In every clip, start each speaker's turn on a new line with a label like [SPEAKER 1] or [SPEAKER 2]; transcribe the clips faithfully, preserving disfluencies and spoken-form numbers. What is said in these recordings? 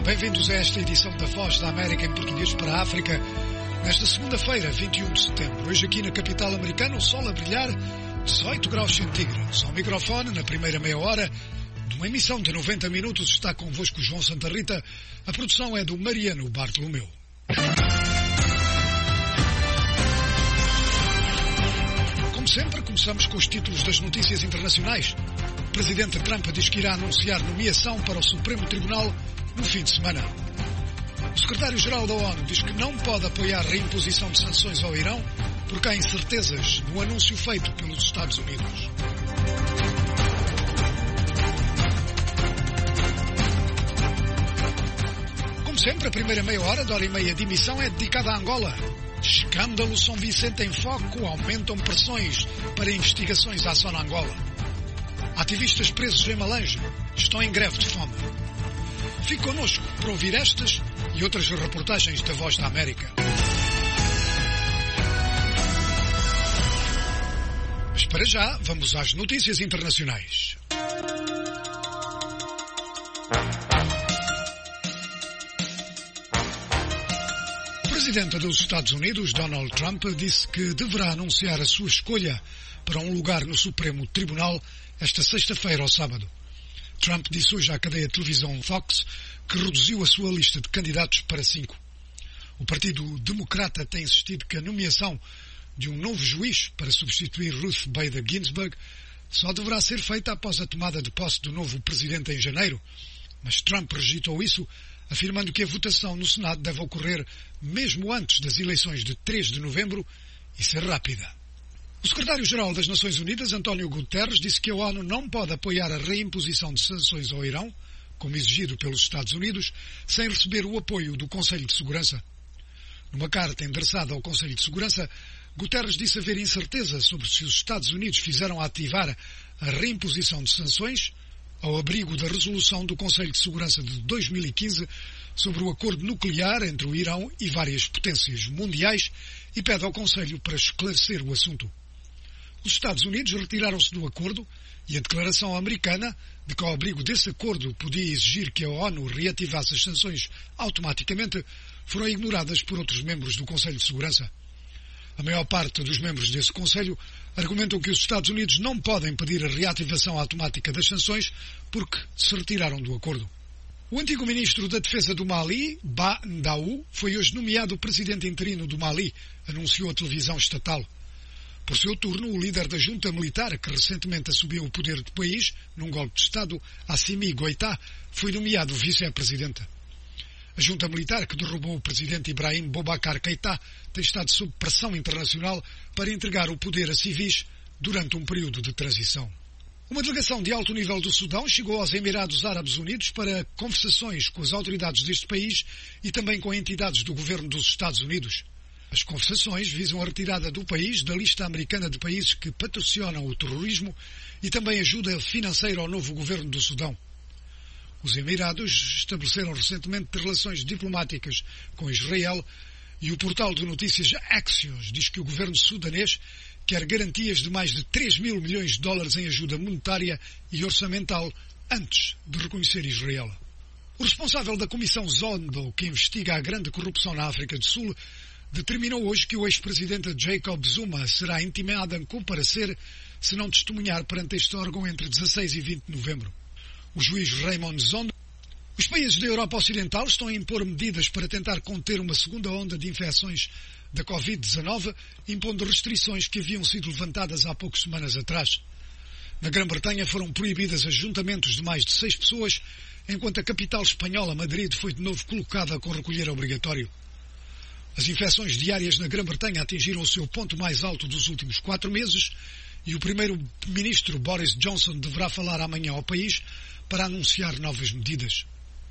[SPEAKER 1] Bem-vindos a esta edição da Voz da América em português para a África, nesta segunda-feira, vinte e um de setembro. Hoje aqui na capital americana, o sol a brilhar, dezoito graus centígrados. Ao microfone, na primeira meia hora de uma emissão de noventa minutos, está convosco João Santa Rita. A produção é do Mariano Bartolomeu. Como sempre, começamos com os títulos das notícias internacionais. O presidente Trump diz que irá anunciar nomeação para o Supremo Tribunal no fim de semana. O secretário-geral da ONU diz que não pode apoiar a reimposição de sanções ao Irão porque há incertezas no anúncio feito pelos Estados Unidos. Como sempre, a primeira meia hora, de hora e meia de emissão, é dedicada a Angola. Escândalo São Vicente em foco, aumentam pressões para investigações à zona Angola. Ativistas presos em Malange estão em greve de fome. Fique connosco para ouvir estas e outras reportagens da Voz da América. Mas para já, vamos às notícias internacionais. O presidente dos Estados Unidos, Donald Trump, disse que deverá anunciar a sua escolha para um lugar no Supremo Tribunal esta sexta-feira ou sábado. Trump disse hoje à cadeia de televisão Fox que reduziu a sua lista de candidatos para cinco. O Partido Democrata tem insistido que a nomeação de um novo juiz para substituir Ruth Bader Ginsburg só deverá ser feita após a tomada de posse do novo presidente em janeiro, mas Trump rejeitou isso, afirmando que a votação no Senado deve ocorrer mesmo antes das eleições de três de novembro e ser rápida. O secretário-geral das Nações Unidas, António Guterres, disse que a ONU não pode apoiar a reimposição de sanções ao Irão, como exigido pelos Estados Unidos, sem receber o apoio do Conselho de Segurança. Numa carta endereçada ao Conselho de Segurança, Guterres disse haver incerteza sobre se os Estados Unidos fizeram ativar a reimposição de sanções ao abrigo da resolução do Conselho de Segurança de dois mil e quinze sobre o acordo nuclear entre o Irão e várias potências mundiais e pede ao Conselho para esclarecer o assunto. Os Estados Unidos retiraram-se do acordo e a declaração americana de que ao abrigo desse acordo podia exigir que a ONU reativasse as sanções automaticamente foram ignoradas por outros membros do Conselho de Segurança. A maior parte dos membros desse Conselho argumentam que os Estados Unidos não podem pedir a reativação automática das sanções porque se retiraram do acordo. O antigo ministro da Defesa do Mali, Ba Ndaw, foi hoje nomeado presidente interino do Mali, anunciou a televisão estatal. Por seu turno, o líder da junta militar, que recentemente assumiu o poder do país, num golpe de Estado, Assimi Goïta, foi nomeado vice-presidente. A junta militar, que derrubou o presidente Ibrahim Boubacar Keïta, tem estado sob pressão internacional para entregar o poder a civis durante um período de transição. Uma delegação de alto nível do Sudão chegou aos Emirados Árabes Unidos para conversações com as autoridades deste país e também com entidades do governo dos Estados Unidos. As conversações visam a retirada do país da lista americana de países que patrocinam o terrorismo e também ajuda financeira ao novo governo do Sudão. Os Emirados estabeleceram recentemente relações diplomáticas com Israel e o portal de notícias Axios diz que o governo sudanês quer garantias de mais de três mil milhões de dólares em ajuda monetária e orçamental antes de reconhecer Israel. O responsável da Comissão Zondo, que investiga a grande corrupção na África do Sul, determinou hoje que o ex-presidente Jacob Zuma será intimado a comparecer se não testemunhar perante este órgão entre dezasseis e vinte de novembro. O juiz Raymond Zondo. Os países da Europa Ocidental estão a impor medidas para tentar conter uma segunda onda de infecções da covid dezanove, impondo restrições que haviam sido levantadas há poucas semanas atrás. Na Grã-Bretanha foram proibidas ajuntamentos de mais de seis pessoas, enquanto a capital espanhola, Madrid, foi de novo colocada com recolher obrigatório. As infecções diárias na Grã-Bretanha atingiram o seu ponto mais alto dos últimos quatro meses e o primeiro-ministro Boris Johnson deverá falar amanhã ao país para anunciar novas medidas.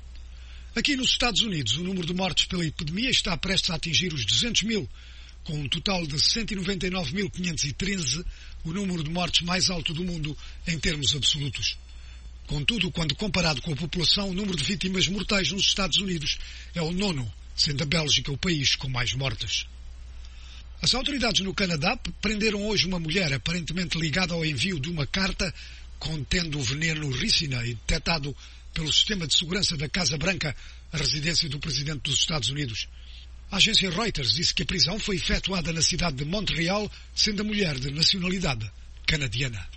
[SPEAKER 1] Aqui nos Estados Unidos, o número de mortes pela epidemia está prestes a atingir os duzentos mil, com um total de cento e noventa e nove mil quinhentos e treze, o número de mortes mais alto do mundo em termos absolutos. Contudo, quando comparado com a população, o número de vítimas mortais nos Estados Unidos é o nono, sendo a Bélgica o país com mais mortes. As autoridades no Canadá prenderam hoje uma mulher aparentemente ligada ao envio de uma carta contendo o veneno ricina e detectado pelo sistema de segurança da Casa Branca a residência do presidente dos Estados Unidos. A agência Reuters disse que a prisão foi efetuada na cidade de Montreal, sendo a mulher de nacionalidade canadiana.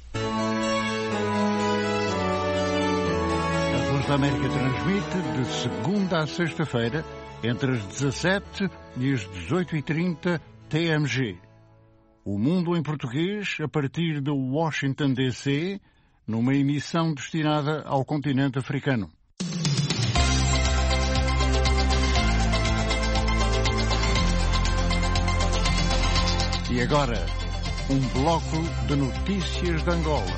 [SPEAKER 2] A Voz da América transmite de segunda a sexta-feira, entre as dezassete e as dezoito e trinta T M G. O Mundo em Português, a partir de Washington, D C, numa emissão destinada ao continente africano. E agora, um bloco de notícias de Angola.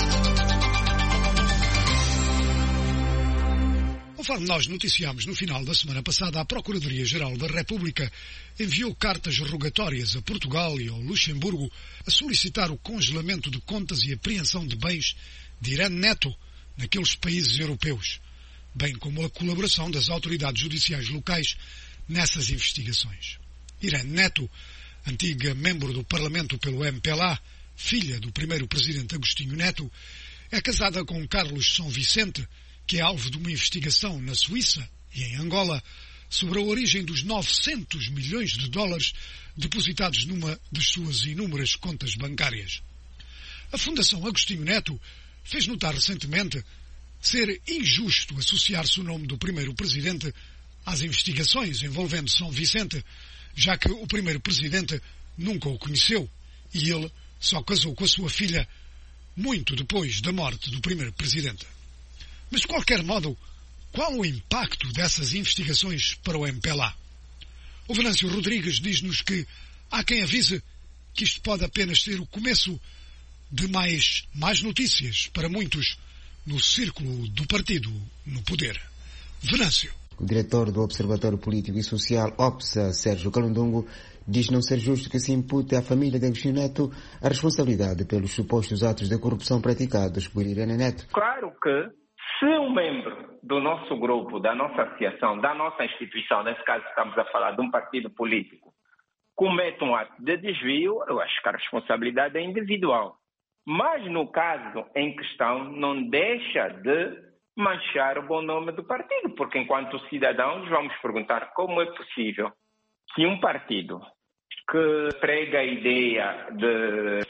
[SPEAKER 1] Conforme nós noticiámos no final da semana passada, a Procuradoria-Geral da República enviou cartas rogatórias a Portugal e ao Luxemburgo a solicitar o congelamento de contas e apreensão de bens de Irene Neto naqueles países europeus, bem como a colaboração das autoridades judiciais locais nessas investigações. Irene Neto, antiga membro do Parlamento pelo M P L A, filha do primeiro presidente Agostinho Neto, é casada com Carlos São Vicente, que é alvo de uma investigação na Suíça e em Angola sobre a origem dos novecentos milhões de dólares depositados numa das suas inúmeras contas bancárias. A Fundação Agostinho Neto fez notar recentemente ser injusto associar-se o nome do primeiro presidente às investigações envolvendo São Vicente, já que o primeiro presidente nunca o conheceu e ele só casou com a sua filha muito depois da morte do primeiro presidente. Mas, de qualquer modo, qual o impacto dessas investigações para o M P L A? O Venâncio Rodrigues diz-nos que há quem avise que isto pode apenas ser o começo de mais, mais notícias para muitos no círculo do partido no poder. Venâncio.
[SPEAKER 3] O diretor do Observatório Político e Social, OPSA, Sérgio Calundungo, diz não ser justo que se impute à família de Agostinho Neto a responsabilidade pelos supostos atos de corrupção praticados por Irene Neto.
[SPEAKER 4] Claro que se um membro do nosso grupo, da nossa associação, da nossa instituição, nesse caso estamos a falar de um partido político, comete um ato de desvio, eu acho que a responsabilidade é individual. Mas no caso em questão, não deixa de manchar o bom nome do partido, porque enquanto cidadãos vamos perguntar como é possível que um partido que prega a ideia de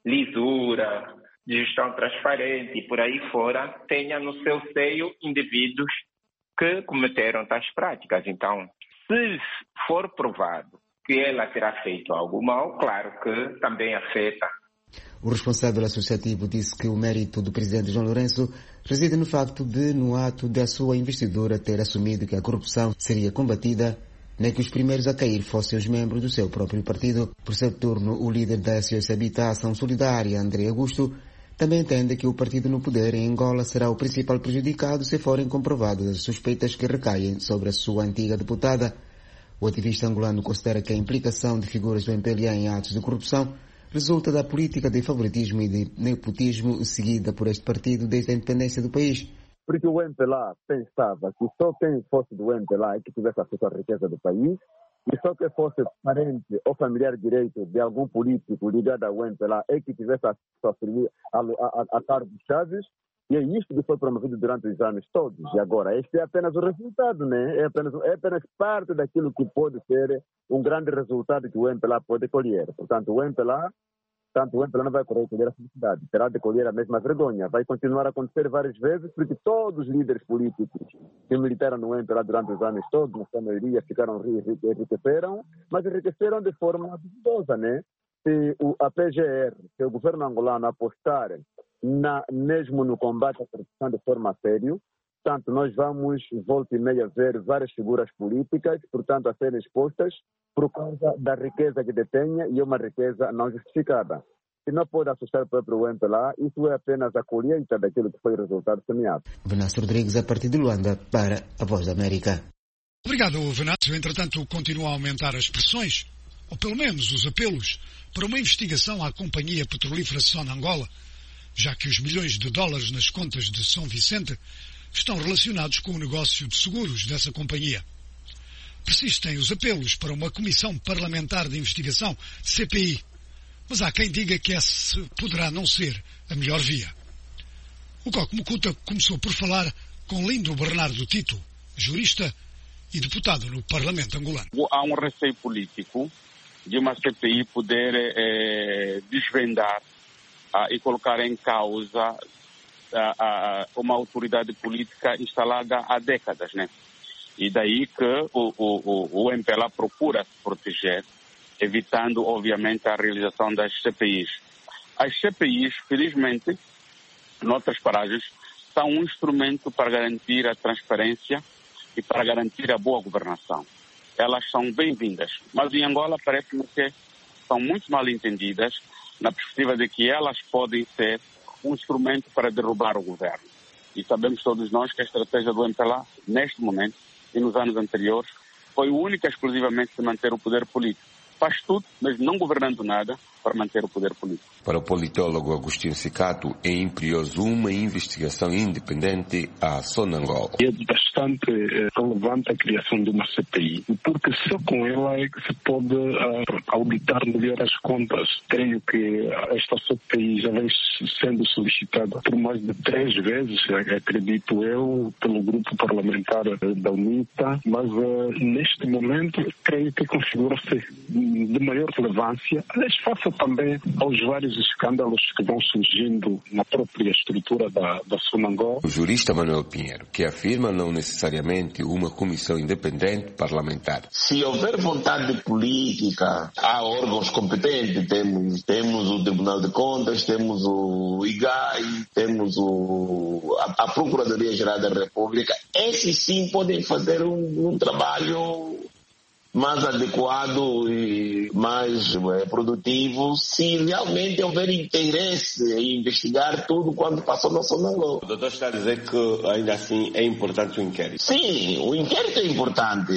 [SPEAKER 4] lisura, de gestão transparente e por aí fora, tenha no seu seio indivíduos que cometeram tais práticas. Então, se for provado que ela terá feito algo mal, claro que também afeta.
[SPEAKER 3] O responsável associativo disse que o mérito do presidente João Lourenço reside no facto de, no ato da sua investidura, ter assumido que a corrupção seria combatida, nem que os primeiros a cair fossem os membros do seu próprio partido. Por seu turno, o líder da S O S Habitação Solidária, André Augusto, também entende que o partido no poder em Angola será o principal prejudicado se forem comprovadas as suspeitas que recaem sobre a sua antiga deputada. O ativista angolano considera que a implicação de figuras do M P L A em atos de corrupção resulta da política de favoritismo e de nepotismo seguida por este partido desde a independência do país.
[SPEAKER 5] Porque o M P L A pensava que só quem fosse do M P L A é que tivesse acesso à riqueza do país, e só quem fosse parente ou familiar direito de algum político ligado ao M P L A é que tivesse acesso a, a, a, a cargos-chave, e é isto que foi promovido durante os anos todos. E agora, este é apenas o resultado, né? É apenas, é apenas parte daquilo que pode ser um grande resultado que o M P L A pode colher. Portanto, o M P L A, tanto o M P L A não vai colher a felicidade, terá de colher a mesma vergonha. Vai continuar a acontecer várias vezes, porque todos os líderes políticos que militaram no M P L A durante os anos todos, na sua maioria, ficaram enriqueceram, mas enriqueceram de forma duvidosa, né? Se o, a P G R, se o governo angolano apostar na, mesmo no combate à corrupção de forma séria, portanto, nós vamos, volta e meia, ver várias figuras políticas, portanto, a serem expostas por causa da riqueza que detenha, e é uma riqueza não justificada. Se não pode assustar o próprio M P L A, isso é apenas a colheita daquilo que foi o resultado semeado.
[SPEAKER 3] Venâncio Rodrigues, a partir de Luanda, para a Voz da América.
[SPEAKER 1] Obrigado, Venâncio. Entretanto, continua a aumentar as pressões, ou pelo menos os apelos, para uma investigação à Companhia Petrolífera Sonangol, já que os milhões de dólares nas contas de São Vicente estão relacionados com o negócio de seguros dessa companhia. Persistem os apelos para uma comissão parlamentar de investigação, C P I, mas há quem diga que essa poderá não ser a melhor via. O Coque Mucuta começou por falar com Lindo Bernardo Tito, jurista e deputado no Parlamento angolano.
[SPEAKER 6] Há um receio político de uma C P I poder eh, desvendar ah, e colocar em causa ah, ah, uma autoridade política instalada há décadas, né? E daí que o, o, o M P L A procura se proteger, evitando, obviamente, a realização das C P Is. As C P Is, felizmente, noutras paragens, são um instrumento para garantir a transparência e para garantir a boa governação. Elas são bem-vindas, mas em Angola parece-me que são muito mal entendidas na perspectiva de que elas podem ser um instrumento para derrubar o governo. E sabemos todos nós que a estratégia do M P L A, neste momento e nos anos anteriores, foi única e exclusivamente de manter o poder político. Faz tudo, mas não governando nada, para manter o poder político.
[SPEAKER 7] Para o politólogo Agostinho Cicato, é imperioso uma investigação independente à Sonangol.
[SPEAKER 8] É bastante eh, relevante a criação de uma C P I, porque só com ela é que se pode uh, auditar melhor as contas. Creio que esta C P I já vem sendo solicitada por mais de três vezes, acredito eu, pelo grupo parlamentar da UNITA, mas uh, neste momento creio que configura-se de maior relevância. Aliás, faça também aos vários escândalos que vão surgindo na própria estrutura da, da Sonangol.
[SPEAKER 7] O jurista Manuel Pinheiro, que afirma não necessariamente uma comissão independente parlamentar.
[SPEAKER 9] Se houver vontade política, há órgãos competentes. Temos, temos o Tribunal de Contas, temos o I G A I, temos o, a, a Procuradoria-Geral da República. Esses sim podem fazer um, um trabalho mais adequado e mais é, produtivo, se realmente houver interesse em investigar tudo quanto passou na Sonangol.
[SPEAKER 7] O doutor está a dizer que ainda assim é importante o inquérito?
[SPEAKER 9] Sim, o inquérito é importante,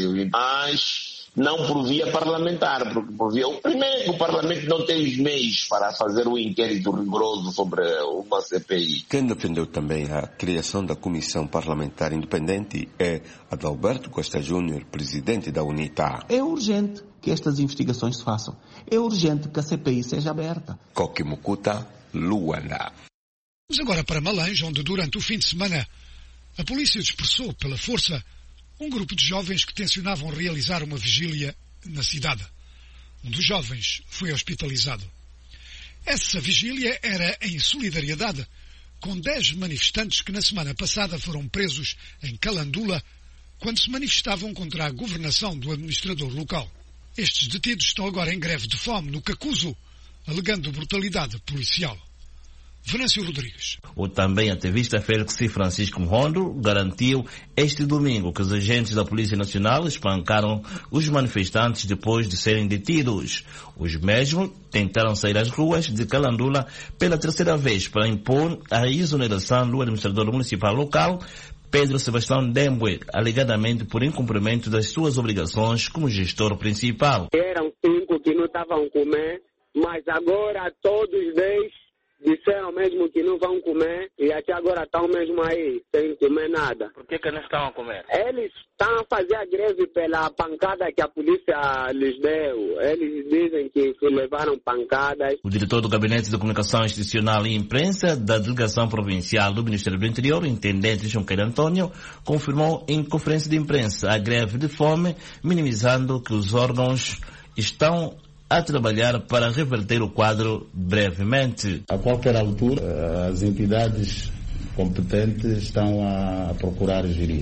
[SPEAKER 9] mas não por via parlamentar, porque por via... Primeiro, o Parlamento não tem os meios para fazer um inquérito rigoroso sobre uma C P I.
[SPEAKER 7] Quem defendeu também a criação da Comissão Parlamentar Independente é Adalberto Costa Júnior, presidente da UNITA.
[SPEAKER 10] É urgente que estas investigações se façam. É urgente que a C P I seja aberta.
[SPEAKER 7] Koki Mukuta, Luanda.
[SPEAKER 1] Vamos agora para Malange, onde durante o fim de semana a polícia dispersou pela força um grupo de jovens que tencionavam realizar uma vigília na cidade. Um dos jovens foi hospitalizado. Essa vigília era em solidariedade com dez manifestantes que na semana passada foram presos em Calandula quando se manifestavam contra a governação do administrador local. Estes detidos estão agora em greve de fome no Cacuzo, alegando brutalidade policial. Venâncio Rodrigues.
[SPEAKER 11] O também ativista Félix Francisco Mhondo garantiu este domingo que os agentes da Polícia Nacional espancaram os manifestantes depois de serem detidos. Os mesmos tentaram sair às ruas de Calandula pela terceira vez para impor a exoneração do administrador municipal local, Pedro Sebastião Dembwe, alegadamente por incumprimento das suas obrigações como gestor principal.
[SPEAKER 12] Eram cinco que não estavam a comer, mas agora todos dez disseram mesmo que não vão comer e até agora estão mesmo aí, sem comer nada.
[SPEAKER 13] Por que que não estão a comer?
[SPEAKER 12] Eles estão a fazer a greve pela pancada que a polícia lhes deu. Eles dizem que levaram pancadas.
[SPEAKER 11] O diretor do Gabinete de Comunicação Institucional e Imprensa da Delegação Provincial do Ministério do Interior, intendente Junqueira Antônio, confirmou em conferência de imprensa a greve de fome, minimizando que os órgãos estão a trabalhar para reverter o quadro brevemente.
[SPEAKER 14] A qualquer altura, as entidades competentes estão a procurar gerir.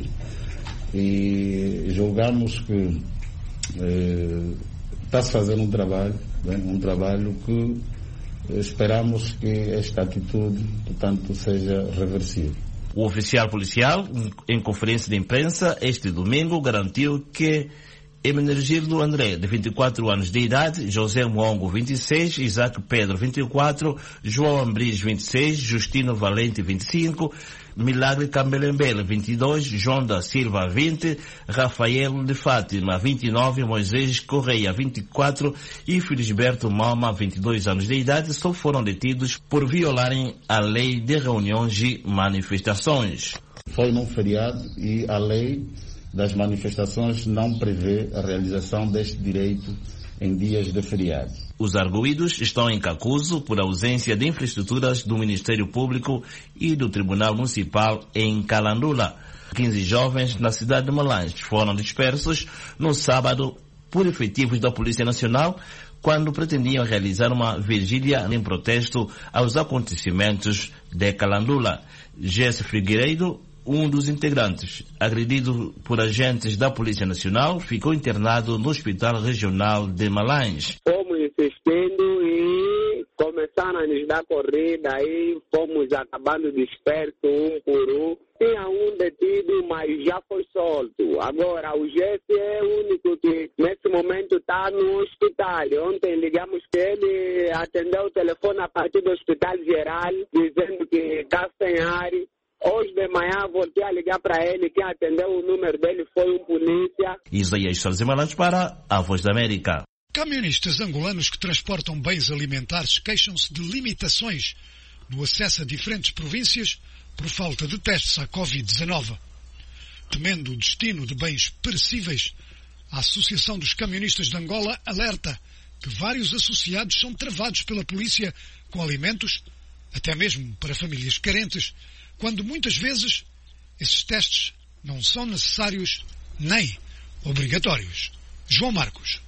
[SPEAKER 14] E julgamos que eh, está-se fazendo um trabalho, bem, um trabalho que esperamos que esta atitude, portanto, seja reversível.
[SPEAKER 11] O oficial policial, em conferência de imprensa este domingo, garantiu que Emenegildo André, de vinte e quatro anos de idade, José Mwongo, vinte e seis, Isaac Pedro, vinte e quatro, João Ambris, vinte e seis, Justino Valente, vinte e cinco, Milagre Cambelembele, vinte e dois, João da Silva, vinte, Rafael de Fátima, vinte e nove, Moisés Correia, vinte e quatro e Felisberto Malma, vinte e dois anos de idade, só foram detidos por violarem a lei de reuniões e manifestações.
[SPEAKER 14] Foi num feriado e a lei das manifestações não prevê a realização deste direito em dias de feriado.
[SPEAKER 11] Os arguidos estão em Cacuzo por ausência de infraestruturas do Ministério Público e do Tribunal Municipal em Calandula. quinze jovens na cidade de Malanje foram dispersos no sábado por efetivos da Polícia Nacional quando pretendiam realizar uma vigília em protesto aos acontecimentos de Calandula. Jesse Figueiredo, um dos integrantes, agredido por agentes da Polícia Nacional, ficou internado no Hospital Regional de Malanje.
[SPEAKER 12] Fomos insistindo e começaram a nos dar corrida, aí fomos acabando dispersos um por um. Tinha um detido, mas já foi solto. Agora, o Jesse é o único que, nesse momento, está no hospital. Ontem ligamos que ele atendeu o telefone a partir do Hospital Geral, dizendo que está sem ar. Hoje de manhã voltei a ligar para ele, quem atendeu o número dele foi um polícia.
[SPEAKER 11] Isaías Soares Malanje para a Voz da América.
[SPEAKER 1] Camionistas angolanos que transportam bens alimentares queixam-se de limitações no acesso a diferentes províncias por falta de testes à covid dezenove. Temendo o destino de bens perecíveis, a Associação dos Camionistas de Angola alerta que vários associados são travados pela polícia com alimentos, até mesmo para famílias carentes, quando muitas vezes esses testes não são necessários nem obrigatórios. João Marcos.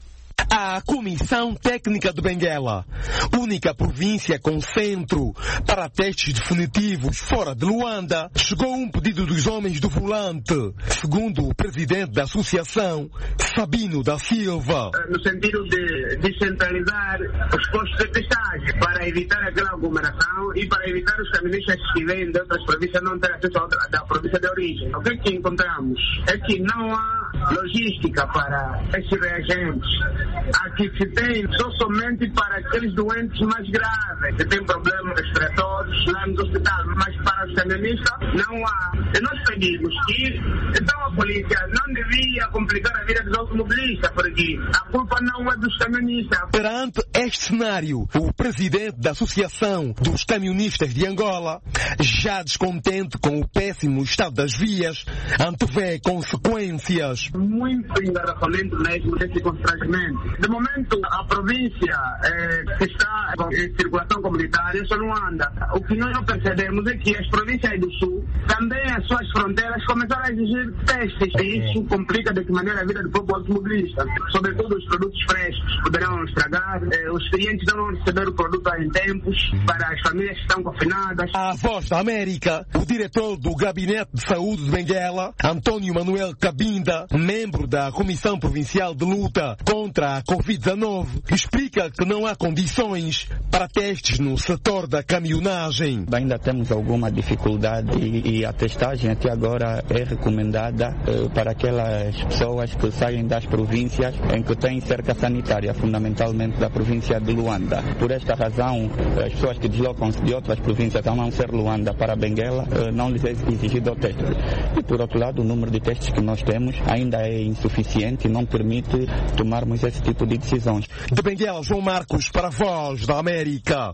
[SPEAKER 13] A Comissão Técnica de Benguela, única província com centro para testes definitivos fora de Luanda, chegou a um pedido dos homens do volante, segundo o presidente da associação, Sabino da Silva.
[SPEAKER 15] No sentido de descentralizar os postos de testagem, para evitar aquela aglomeração e para evitar os caminhoneiros que vêm de outras províncias não ter acesso à província de origem. O que é que encontramos? É que não há logística para esses reagentes. Aqui se tem só somente para aqueles doentes mais graves, que têm problemas respiratórios lá no hospital, mas para os camionistas não há. E nós pedimos que, então a polícia não devia complicar a vida dos automobilistas, porque a culpa não é dos camionistas.
[SPEAKER 13] Perante este cenário, o presidente da Associação dos Camionistas de Angola, já descontente com o péssimo estado das vias, antevê consequências.
[SPEAKER 15] Muito engarrafamento mesmo desse constrangimento. De momento, a província eh, que está em circulação comunitária só não anda. O que nós não percebemos é que as províncias do Sul, também as suas fronteiras, começaram a exigir testes. E isso complica de que maneira a vida do próprio automobilista. Sobretudo os produtos frescos poderão estragar. Eh, os clientes não vão receber o produto em tempos para as famílias que estão confinadas.
[SPEAKER 13] A Voz da América, o diretor do Gabinete de Saúde de Benguela, Antônio Manuel Cabinda, membro da Comissão Provincial de Luta contra a covid dezenove, explica que não há condições para testes no setor da caminhonagem.
[SPEAKER 16] Ainda temos alguma dificuldade e a testagem até agora é recomendada uh, para aquelas pessoas que saem das províncias em que têm cerca sanitária, fundamentalmente da província de Luanda. Por esta razão, as pessoas que deslocam-se de outras províncias a não ser Luanda para Benguela, uh, não lhes é exigido o teste. E por outro lado, o número de testes que nós temos ainda é insuficiente e não permite tomarmos esse tipo de decisões.
[SPEAKER 13] De Benguela, João Marcos para a Voz da América.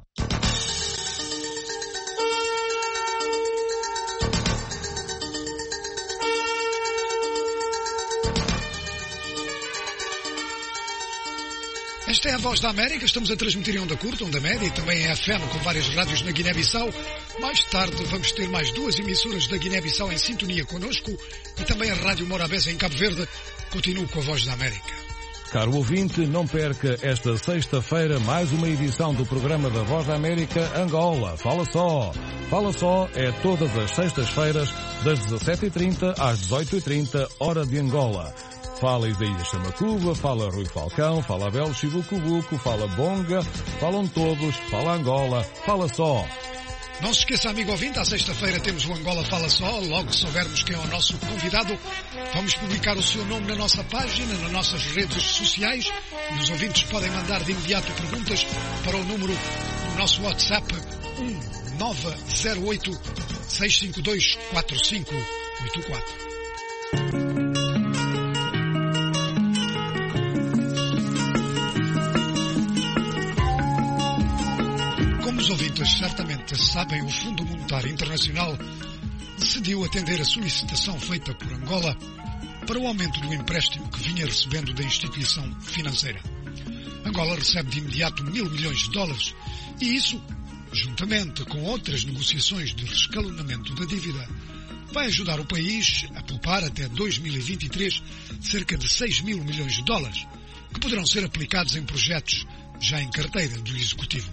[SPEAKER 1] Esta é a Voz da América, estamos a transmitir em onda curta, onda média e também em F M com várias rádios na Guiné-Bissau. Mais tarde vamos ter mais duas emissoras da Guiné-Bissau em sintonia connosco e também a Rádio Morabeza em Cabo Verde. Continuo com a Voz da América.
[SPEAKER 17] Caro ouvinte, não perca esta sexta-feira mais uma edição do programa da Voz da América Angola. Fala só! Fala só é todas as sextas-feiras das dezassete e trinta às dezoito e trinta, hora de Angola. Fala Isaías Chamacuba, fala Rui Falcão, fala Abel Chibucubuco, fala Bonga, falam todos, fala Angola, fala só.
[SPEAKER 1] Não se esqueça, amigo ouvinte, à sexta-feira temos o Angola Fala Só. Logo que soubermos quem é o nosso convidado, vamos publicar o seu nome na nossa página, nas nossas redes sociais, e os ouvintes podem mandar de imediato perguntas para o número do nosso WhatsApp um nove zero oito, seis cinco dois, quatro cinco oito quatro. Os ouvintes certamente sabem, o Fundo Monetário Internacional decidiu atender a solicitação feita por Angola para o aumento do empréstimo que vinha recebendo da instituição financeira. Angola recebe de imediato mil milhões de dólares e isso, juntamente com outras negociações de rescalonamento da dívida, vai ajudar o país a poupar até dois mil e vinte e três cerca de seis mil milhões de dólares, que poderão ser aplicados em projetos já em carteira do Executivo.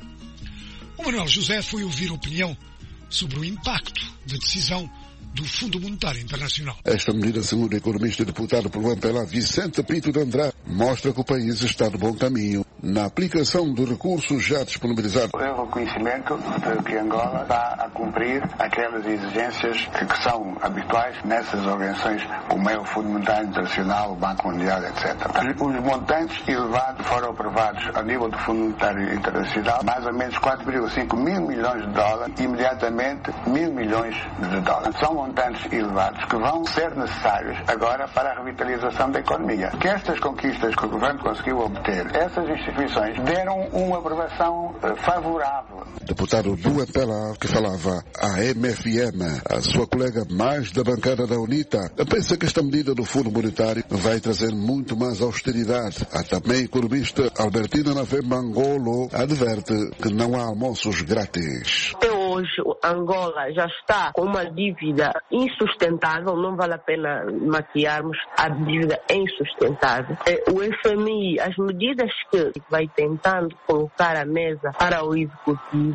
[SPEAKER 1] O Manuel José foi ouvir a opinião sobre o impacto da decisão do Fundo Monetário Internacional.
[SPEAKER 18] Esta medida, segundo o economista e deputado pelo M P L A Vicente Pinto de Andrade, mostra que o país está no bom caminho na aplicação dos recursos já disponibilizados.
[SPEAKER 19] É o reconhecimento de que Angola está a cumprir aquelas exigências que são habituais nessas organizações como é o Fundo Monetário Internacional, o Banco Mundial, etcétera. Os montantes elevados foram aprovados a nível do Fundo Monetário Internacional, mais ou menos quatro vírgula cinco mil milhões de dólares, imediatamente mil milhões de dólares. São montantes elevados que vão ser necessários agora para a revitalização da economia. Que estas conquistas que o governo conseguiu obter, essas instituições deram uma aprovação uh, favorável.
[SPEAKER 18] Deputado do M P L A que falava à M F M, a sua colega mais da bancada da UNITA, pensa que esta medida do Fundo Monetário vai trazer muito mais austeridade. A também economista Albertina Navemba Angolo adverte que não há almoços grátis.
[SPEAKER 20] Até hoje, Angola já está com uma dívida insustentável, não vale a pena maquiarmos, a dívida é insustentável. O F M I, as medidas que vai tentando colocar à mesa para o Executivo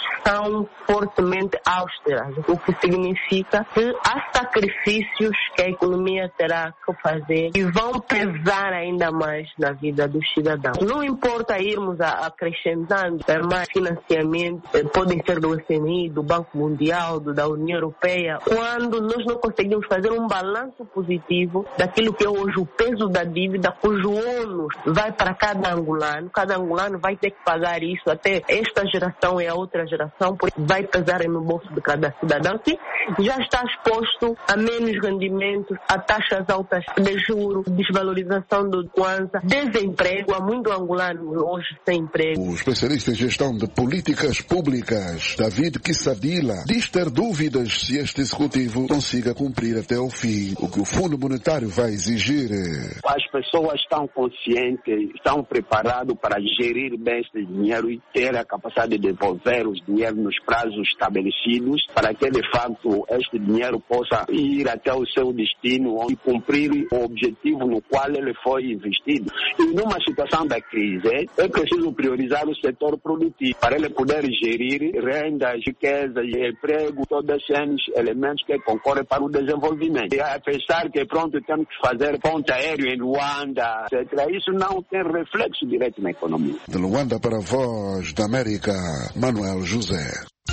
[SPEAKER 20] são fortemente austeras, o que significa que há sacrifícios que a economia terá que fazer e vão pesar ainda mais na vida dos cidadãos. Não importa irmos acrescentando mais financiamento, podem ser do F M I, do Banco Mundial, do, da União Europeia, quando nós não conseguimos fazer um balanço positivo daquilo que é hoje o peso da dívida, cujo ônus vai para cada angolano, cada angolano vai ter que pagar isso, até esta geração e a outra geração, porque vai pesar no bolso de cada cidadão, que já está exposto a menos rendimentos, a taxas altas de juros, desvalorização do Kwanza, desemprego, há muito angolano hoje sem emprego.
[SPEAKER 18] O especialista em gestão de políticas públicas, David Kissadila, diz ter dúvidas se este executivo consiga cumprir até o fim o que o Fundo Monetário vai exigir.
[SPEAKER 12] As pessoas estão conscientes, estão preparadas para gerir bem esse dinheiro e ter a capacidade de devolver os dinheiros nos prazos estabelecidos, para que de facto este dinheiro possa ir até o seu destino e cumprir o objetivo no qual ele foi investido. E numa situação da crise, é preciso priorizar o setor produtivo para ele poder gerir rendas, riquezas, emprego, todos esses elementos que concorrem para o desenvolvimento. E apesar que pronto temos que fazer ponte aéreo em Luanda, etcétera, isso não tem reflexo direto na economia.
[SPEAKER 18] De Luanda para a Voz da América, Manuel José.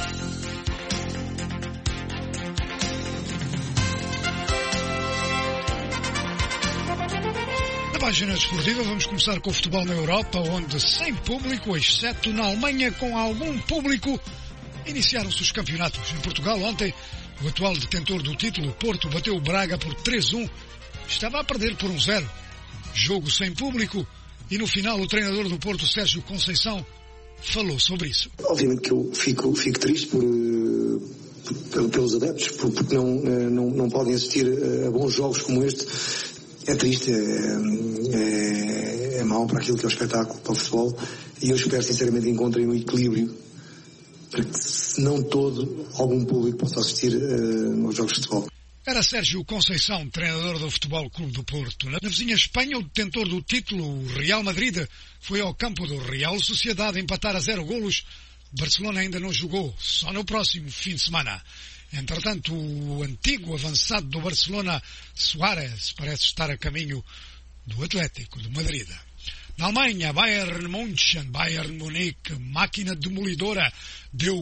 [SPEAKER 1] Na página desportiva vamos começar com o futebol na Europa, onde sem público, exceto na Alemanha com algum público, iniciaram-se os campeonatos. Em Portugal ontem, o atual detentor do título, Porto, bateu o Braga por três a um. Estava a perder por um zero. Jogo sem público e no final o treinador do Porto, Sérgio Conceição, falou sobre isso.
[SPEAKER 21] Obviamente que eu fico, fico triste por, por, pelos adeptos, porque não, não, não podem assistir a bons jogos como este. É triste, é, é, é mau para aquilo que é o espetáculo, para o futebol, e eu espero sinceramente que encontrem um equilíbrio para que, se não todo, algum público possa assistir uh, aos jogos de futebol.
[SPEAKER 1] Era Sérgio Conceição, treinador do Futebol Clube do Porto. Na vizinha Espanha, o detentor do título, o Real Madrid, foi ao campo do Real Sociedade empatar a zero golos. Barcelona ainda não jogou, só no próximo fim de semana. Entretanto, o antigo avançado do Barcelona, Suárez, parece estar a caminho do Atlético de Madrid. Na Alemanha, Bayern München, Bayern Munique, máquina demolidora, deu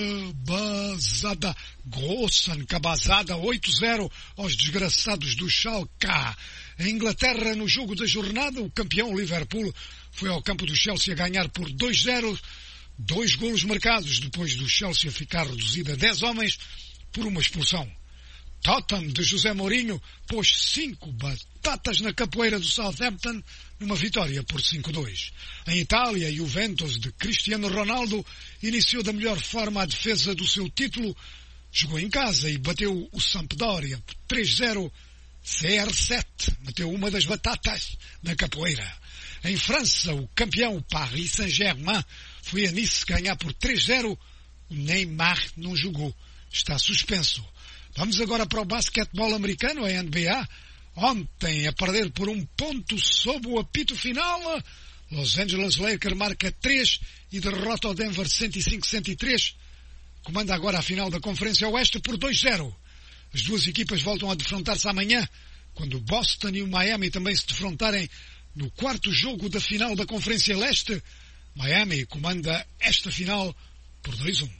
[SPEAKER 1] cabazada, grossa cabazada, oito a zero aos desgraçados do Schalke. Em Inglaterra, no jogo da jornada, o campeão Liverpool foi ao campo do Chelsea a ganhar por dois a zero, dois golos marcados depois do Chelsea ficar reduzido a dez homens por uma expulsão. Tottenham de José Mourinho pôs cinco batatas na capoeira do Southampton numa vitória por cinco a dois. Em Itália, Juventus de Cristiano Ronaldo iniciou da melhor forma a defesa do seu título, jogou em casa e bateu o Sampdoria por três a zero. C R sete meteu uma das batatas na capoeira. Em França, o campeão Paris Saint-Germain foi a Nice ganhar por três a zero. O Neymar não jogou, está suspenso. Vamos agora para o basquetebol americano, a N B A. Ontem, a perder por um ponto sob o apito final, Los Angeles Lakers marca três e derrota o Denver cento e cinco a cento e três. Comanda agora a final da Conferência Oeste por dois a zero. As duas equipas voltam a defrontar-se amanhã, quando o Boston e o Miami também se defrontarem no quarto jogo da final da Conferência Leste. Miami comanda esta final por dois a um.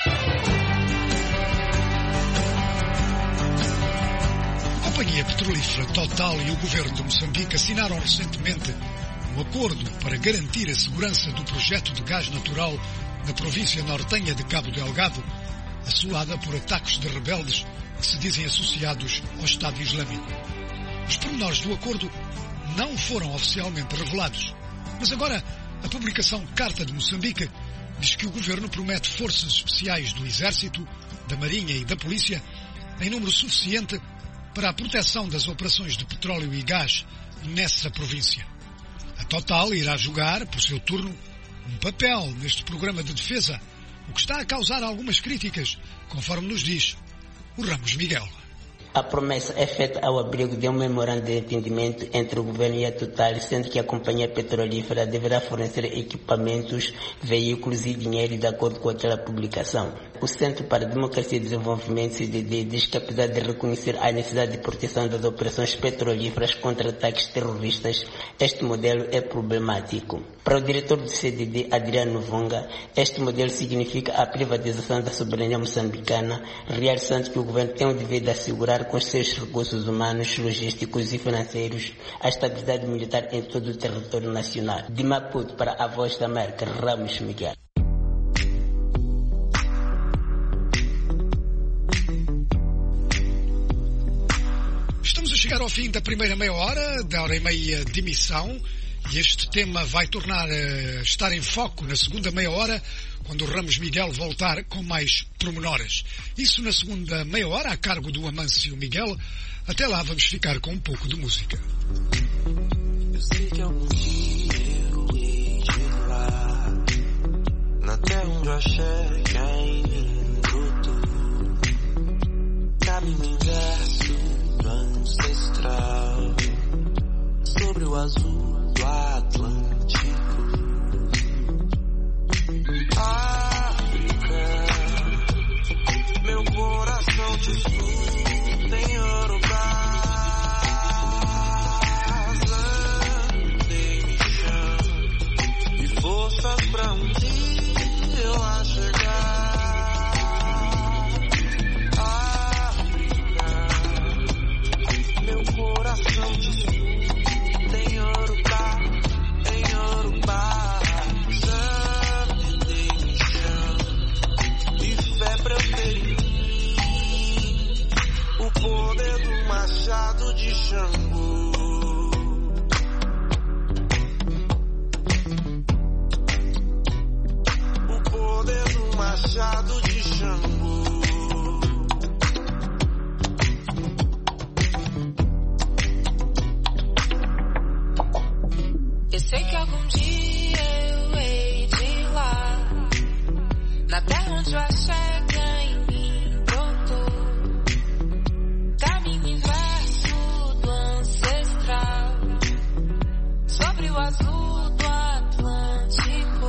[SPEAKER 1] A Companhia Petrolífera Total e o Governo de Moçambique assinaram recentemente um acordo para garantir a segurança do projeto de gás natural na província nortenha de Cabo Delgado, assolada por ataques de rebeldes que se dizem associados ao Estado Islâmico. Os pormenores do acordo não foram oficialmente revelados, mas agora a publicação Carta de Moçambique diz que o governo promete forças especiais do Exército, da Marinha e da Polícia em número suficiente para a proteção das operações de petróleo e gás nessa província. A Total irá jogar, por seu turno, um papel neste programa de defesa, o que está a causar algumas críticas, conforme nos diz o Ramos Miguel.
[SPEAKER 2] A promessa é feita ao abrigo de um memorando de entendimento entre o governo e a Total, sendo que a companhia petrolífera deverá fornecer equipamentos, veículos e dinheiro de acordo com aquela publicação. O Centro para a Democracia e Desenvolvimento, C D D, diz que apesar de reconhecer a necessidade de proteção das operações petrolíferas contra ataques terroristas, este modelo é problemático. Para o diretor do C D D, Adriano Vonga, este modelo significa a privatização da soberania moçambicana, realçando que o governo tem o dever de assegurar com os seus recursos humanos, logísticos e financeiros a estabilidade militar em todo o território nacional. De Maputo para a Voz da América, Ramos Miguel.
[SPEAKER 1] Estamos a chegar ao fim da primeira meia hora, da hora e meia de emissão, e este tema vai tornar a estar em foco na segunda meia hora, quando o Ramos Miguel voltar com mais pormenores. Isso na segunda meia hora, a cargo do Amâncio Miguel. Até lá vamos ficar com um pouco de música.
[SPEAKER 22] Eu sei que algum dia eu hei de ir lá, na terra onde eu achei quem me brotou. Cabe no inverso do ancestral, sobre o azul do Atlântico. África, meu coração te escuta em Yorubá, dei-me chão e forças pra um dia eu a chegar. África, meu coração te escuta em Yorubá, em Yorubá. Pra eu ter em mim o poder do machado de Xangô. O poder do machado de Xangô.
[SPEAKER 23] Eu sei que algum dia eu hei de ir lá, na terra onde eu achei o azul do Atlântico.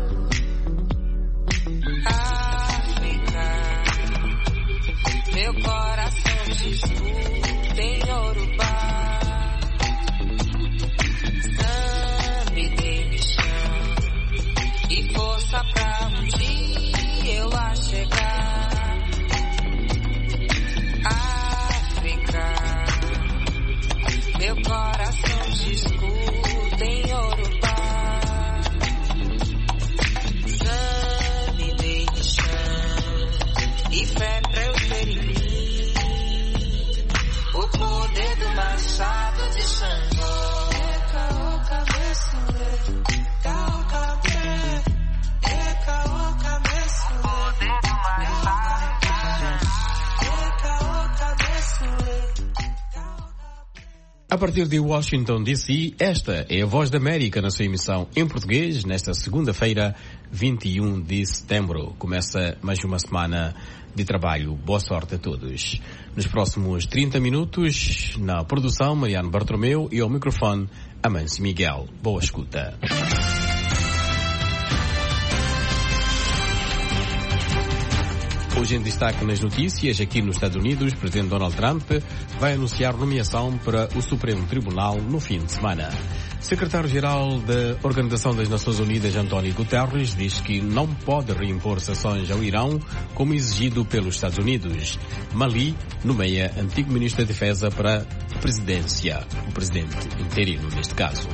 [SPEAKER 23] África, meu coração te escuta em Yorubá. Samba, dei-me chão e força pra um dia eu a chegar. África, meu coração te escuta em Yorubá. Samba, dei-me chão e fé pra eu ter em mim o poder do machado de Xangô.
[SPEAKER 24] A partir de Washington, D C, esta é a Voz da América na sua emissão em português, nesta segunda-feira, vinte e um de setembro. Começa mais uma semana de trabalho. Boa sorte a todos. Nos próximos trinta minutos, na produção, Mariano Bartolomeu, e ao microfone, Amâncio Miguel. Boa escuta. Hoje em destaque nas notícias, aqui nos Estados Unidos, o presidente Donald Trump vai anunciar nomeação para o Supremo Tribunal no fim de semana. Secretário-Geral da Organização das Nações Unidas, António Guterres, diz que não pode reimpor sanções ao Irão, como exigido pelos Estados Unidos. Mali nomeia antigo ministro da Defesa para a presidência, o presidente interino neste caso.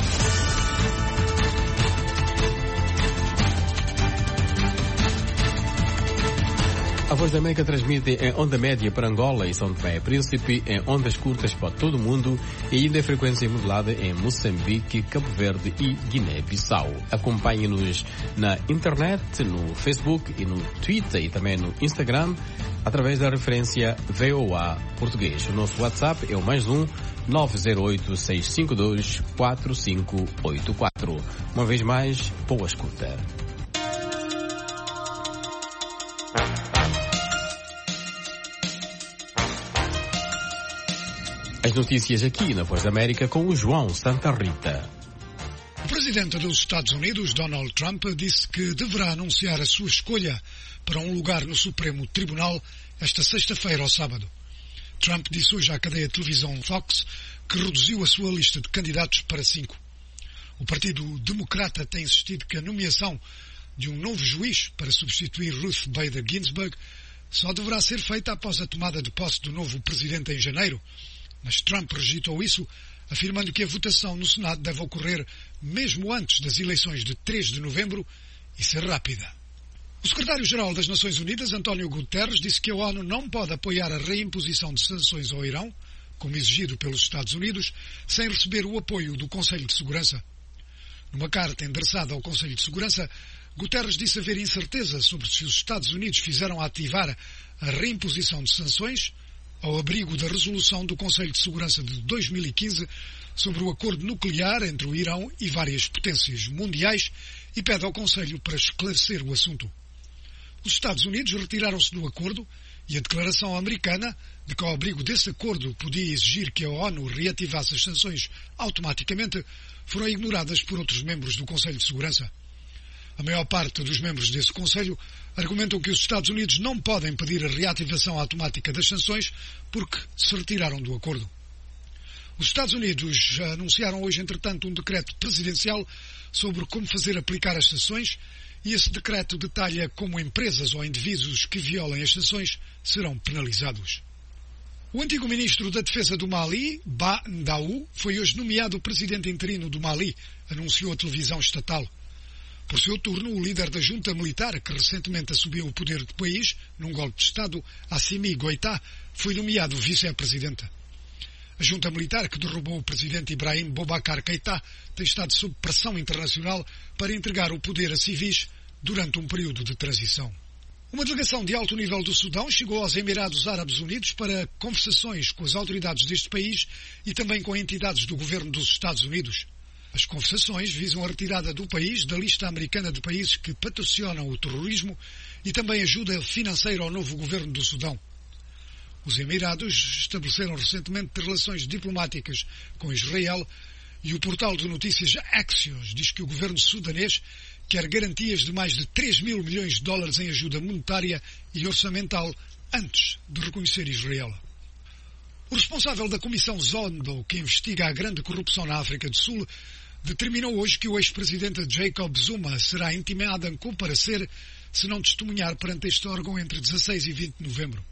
[SPEAKER 24] A Voz da América transmite em onda média para Angola e São Tomé e Príncipe, em ondas curtas para todo o mundo e ainda em frequência modulada em Moçambique, Cabo Verde e Guiné-Bissau. Acompanhe-nos na internet, no Facebook e no Twitter e também no Instagram, através da referência V O A Português. O nosso WhatsApp é o mais um nove zero oito, seis cinco dois, quatro cinco oito quatro. Uma vez mais, boa escuta. As notícias aqui na Voz da América com o João Santa Rita.
[SPEAKER 1] O presidente dos Estados Unidos, Donald Trump, disse que deverá anunciar a sua escolha para um lugar no Supremo Tribunal esta sexta-feira ou sábado. Trump disse hoje à cadeia de televisão Fox que reduziu a sua lista de candidatos para cinco. O Partido Democrata tem insistido que a nomeação de um novo juiz para substituir Ruth Bader Ginsburg só deverá ser feita após a tomada de posse do novo presidente em janeiro. Mas Trump rejeitou isso, afirmando que a votação no Senado deve ocorrer mesmo antes das eleições de três de novembro e ser rápida. O secretário-geral das Nações Unidas, António Guterres, disse que a ONU não pode apoiar a reimposição de sanções ao Irão, como exigido pelos Estados Unidos, sem receber o apoio do Conselho de Segurança. Numa carta endereçada ao Conselho de Segurança, Guterres disse haver incerteza sobre se os Estados Unidos fizeram ativar a reimposição de sanções ao abrigo da resolução do Conselho de Segurança de dois mil e quinze sobre o acordo nuclear entre o Irão e várias potências mundiais e pede ao Conselho para esclarecer o assunto. Os Estados Unidos retiraram-se do acordo e a declaração americana de que ao abrigo desse acordo podia exigir que a ONU reativasse as sanções automaticamente foram ignoradas por outros membros do Conselho de Segurança. A maior parte dos membros desse Conselho argumentam que os Estados Unidos não podem pedir a reativação automática das sanções porque se retiraram do acordo. Os Estados Unidos anunciaram hoje, entretanto, um decreto presidencial sobre como fazer aplicar as sanções e esse decreto detalha como empresas ou indivíduos que violem as sanções serão penalizados. O antigo ministro da Defesa do Mali, Ba Ndaw, foi hoje nomeado presidente interino do Mali, anunciou a televisão estatal. Por seu turno, o líder da junta militar, que recentemente assumiu o poder do país, num golpe de Estado, Assimi Goïta, foi nomeado vice-presidente. A junta militar, que derrubou o presidente Ibrahim Boubacar Keïta, tem estado sob pressão internacional para entregar o poder a civis durante um período de transição. Uma delegação de alto nível do Sudão chegou aos Emirados Árabes Unidos para conversações com as autoridades deste país e também com entidades do governo dos Estados Unidos. As conversações visam a retirada do país da lista americana de países que patrocinam o terrorismo e também ajuda financeira ao novo governo do Sudão. Os Emirados estabeleceram recentemente relações diplomáticas com Israel e o portal de notícias Axios diz que o governo sudanês quer garantias de mais de três mil milhões de dólares em ajuda monetária e orçamental antes de reconhecer Israel. O responsável da Comissão Zondo, que investiga a grande corrupção na África do Sul, determinou hoje que o ex-presidente Jacob Zuma será intimado a comparecer se não testemunhar perante este órgão entre dezasseis e vinte de novembro.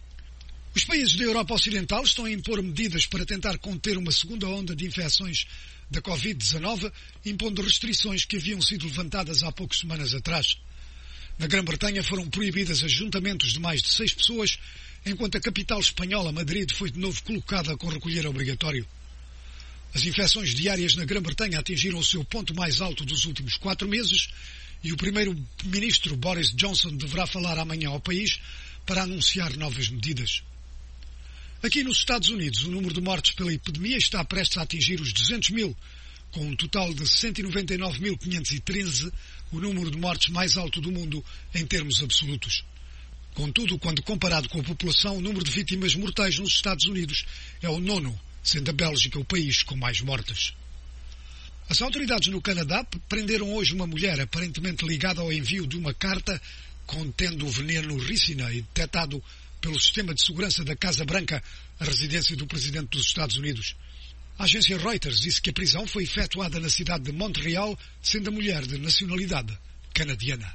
[SPEAKER 1] Os países da Europa Ocidental estão a impor medidas para tentar conter uma segunda onda de infecções da covid dezanove, impondo restrições que haviam sido levantadas há poucas semanas atrás. Na Grã-Bretanha foram proibidas ajuntamentos de mais de seis pessoas, enquanto a capital espanhola, Madrid, foi de novo colocada com recolher obrigatório. As infecções diárias na Grã-Bretanha atingiram o seu ponto mais alto dos últimos quatro meses e o primeiro-ministro Boris Johnson deverá falar amanhã ao país para anunciar novas medidas. Aqui nos Estados Unidos, o número de mortes pela epidemia está prestes a atingir os duzentos mil, com um total de cento e noventa e nove mil quinhentos e treze, o número de mortes mais alto do mundo em termos absolutos. Contudo, quando comparado com a população, o número de vítimas mortais nos Estados Unidos é o nono, sendo a Bélgica o país com mais mortes. As autoridades no Canadá prenderam hoje uma mulher aparentemente ligada ao envio de uma carta contendo o veneno ricina e detectado pelo sistema de segurança da Casa Branca, a residência do presidente dos Estados Unidos. A agência Reuters disse que a prisão foi efetuada na cidade de Montreal, sendo a mulher de nacionalidade canadiana.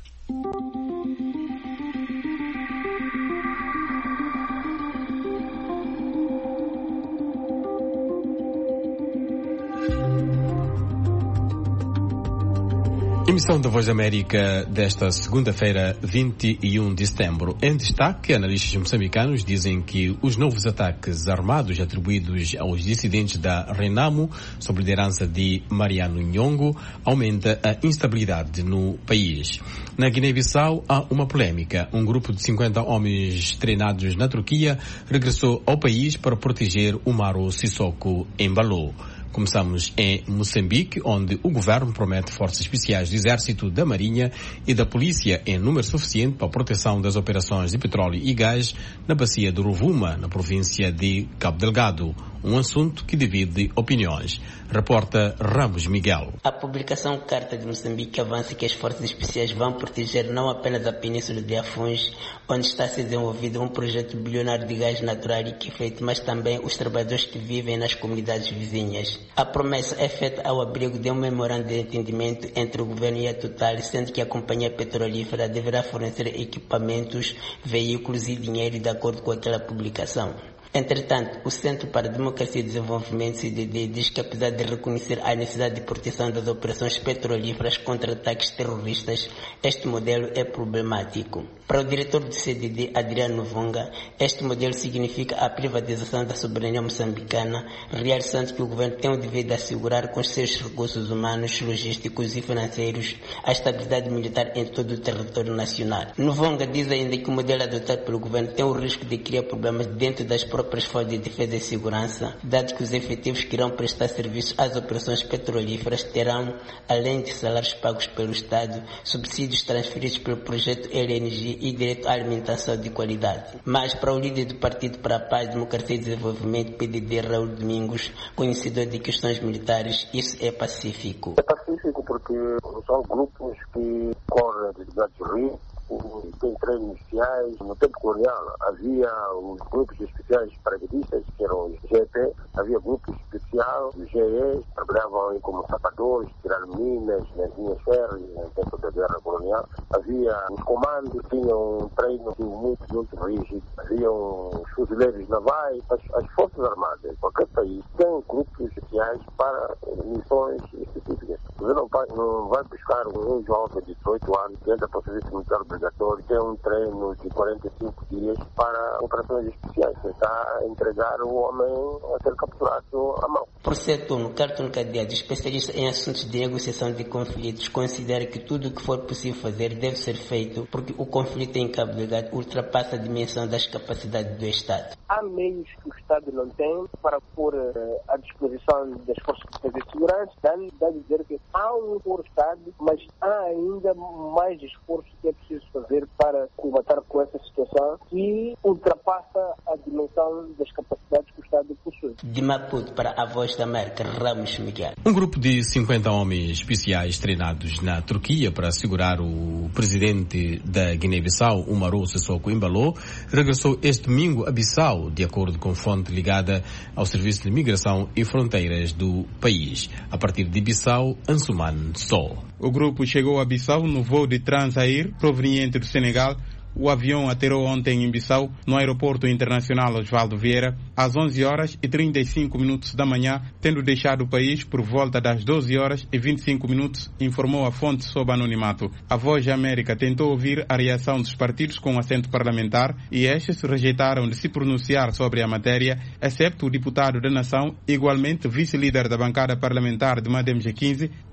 [SPEAKER 24] Emissão da Voz da América desta segunda-feira, vinte e um de setembro. Em destaque, analistas moçambicanos dizem que os novos ataques armados atribuídos aos dissidentes da Renamo, sob liderança de Mariano Nhongo, aumenta a instabilidade no país. Na Guiné-Bissau há uma polêmica. Um grupo de cinquenta homens treinados na Turquia regressou ao país para proteger o Maro Sissoko Embalo. Começamos em Moçambique, onde o governo promete forças especiais do Exército, da Marinha e da Polícia em número suficiente para a proteção das operações de petróleo e gás na bacia do Rovuma, na província de Cabo Delgado. Um assunto que divide opiniões. Reporta Ramos Miguel.
[SPEAKER 2] A publicação Carta de Moçambique avança que as forças especiais vão proteger não apenas a Península de Afuns, onde está a ser desenvolvido um projeto bilionário de gás natural e liquefeito, mas também os trabalhadores que vivem nas comunidades vizinhas. A promessa é feita ao abrigo de um memorando de entendimento entre o governo e a Total, sendo que a companhia petrolífera deverá fornecer equipamentos, veículos e dinheiro de acordo com aquela publicação. Entretanto, o Centro para a Democracia e Desenvolvimento, C D D, diz que apesar de reconhecer a necessidade de proteção das operações petrolíferas contra ataques terroristas, este modelo é problemático. Para o diretor do C D D, Adriano Vonga, este modelo significa a privatização da soberania moçambicana, realçando que o governo tem o dever de assegurar com os seus recursos humanos, logísticos e financeiros a estabilidade militar em todo o território nacional. Novonga diz ainda que o modelo adotado pelo governo tem o risco de criar problemas dentro das próprias forças de defesa e segurança, dado que os efetivos que irão prestar serviço às operações petrolíferas terão, além de salários pagos pelo Estado, subsídios transferidos pelo projeto L N G e direito à alimentação de qualidade. Mas para o líder do Partido para a Paz, Democracia e Desenvolvimento, P D D, Raul Domingos, conhecedor de questões militares, isso é pacífico.
[SPEAKER 3] É pacífico porque são grupos que correm atividades de risco, tem treinos iniciais. No tempo colonial havia os grupos especiais paraquedistas, que eram os G P, havia grupos especiais, os G E, trabalhavam como sapadores, tirando minas nas linhas férreas, no tempo da guerra colonial. Havia os comandos, tinham um treino muito, muito rígido. Havia os fuzileiros navais. As, as forças armadas de qualquer país têm grupos especiais para missões específicas. Você não vai, não vai buscar um jovem de dezoito anos que entra para o serviço militar obrigatório, tem um treino de quarenta e cinco dias para operações especiais. Você está a entregar o homem a ser capturado à mão.
[SPEAKER 2] Por Setuno, Cartoon Cadeado, especialista em assuntos de negociação de conflitos, considera que tudo o que for possível fazer deve ser feito porque o conflito em Cabo Delgado ultrapassa a dimensão das capacidades do Estado.
[SPEAKER 4] Há meios que o Estado não tem para pôr à disposição das forças de defesa e segurança. Dá a dizer que há um esforço Estado, mas há ainda mais esforço que é preciso fazer para combater com essa situação que ultrapassa a dimensão das capacidades que o Estado possui.
[SPEAKER 2] De Maputo para a Voz da América, Ramos Miguel.
[SPEAKER 24] Um grupo de cinquenta homens especiais treinados na Turquia para assegurar o presidente da Guiné-Bissau, Umaru Sissoko Embalo, regressou este domingo a Bissau, de acordo com fonte ligada ao Serviço de Migração e Fronteiras do país. A partir de Bissau, Ansuman Sol.
[SPEAKER 5] O grupo chegou a Bissau no voo de Transair, proveniente do Senegal. O avião aterrou ontem em Bissau, no aeroporto internacional Osvaldo Vieira, às onze horas e trinta e cinco minutos da manhã, tendo deixado o país por volta das doze horas e vinte e cinco minutos, informou a fonte sob anonimato. A Voz da América tentou ouvir a reação dos partidos com assento parlamentar e estes rejeitaram de se pronunciar sobre a matéria, excepto o deputado da Nação, igualmente vice-líder da bancada parlamentar de Madem G quinze,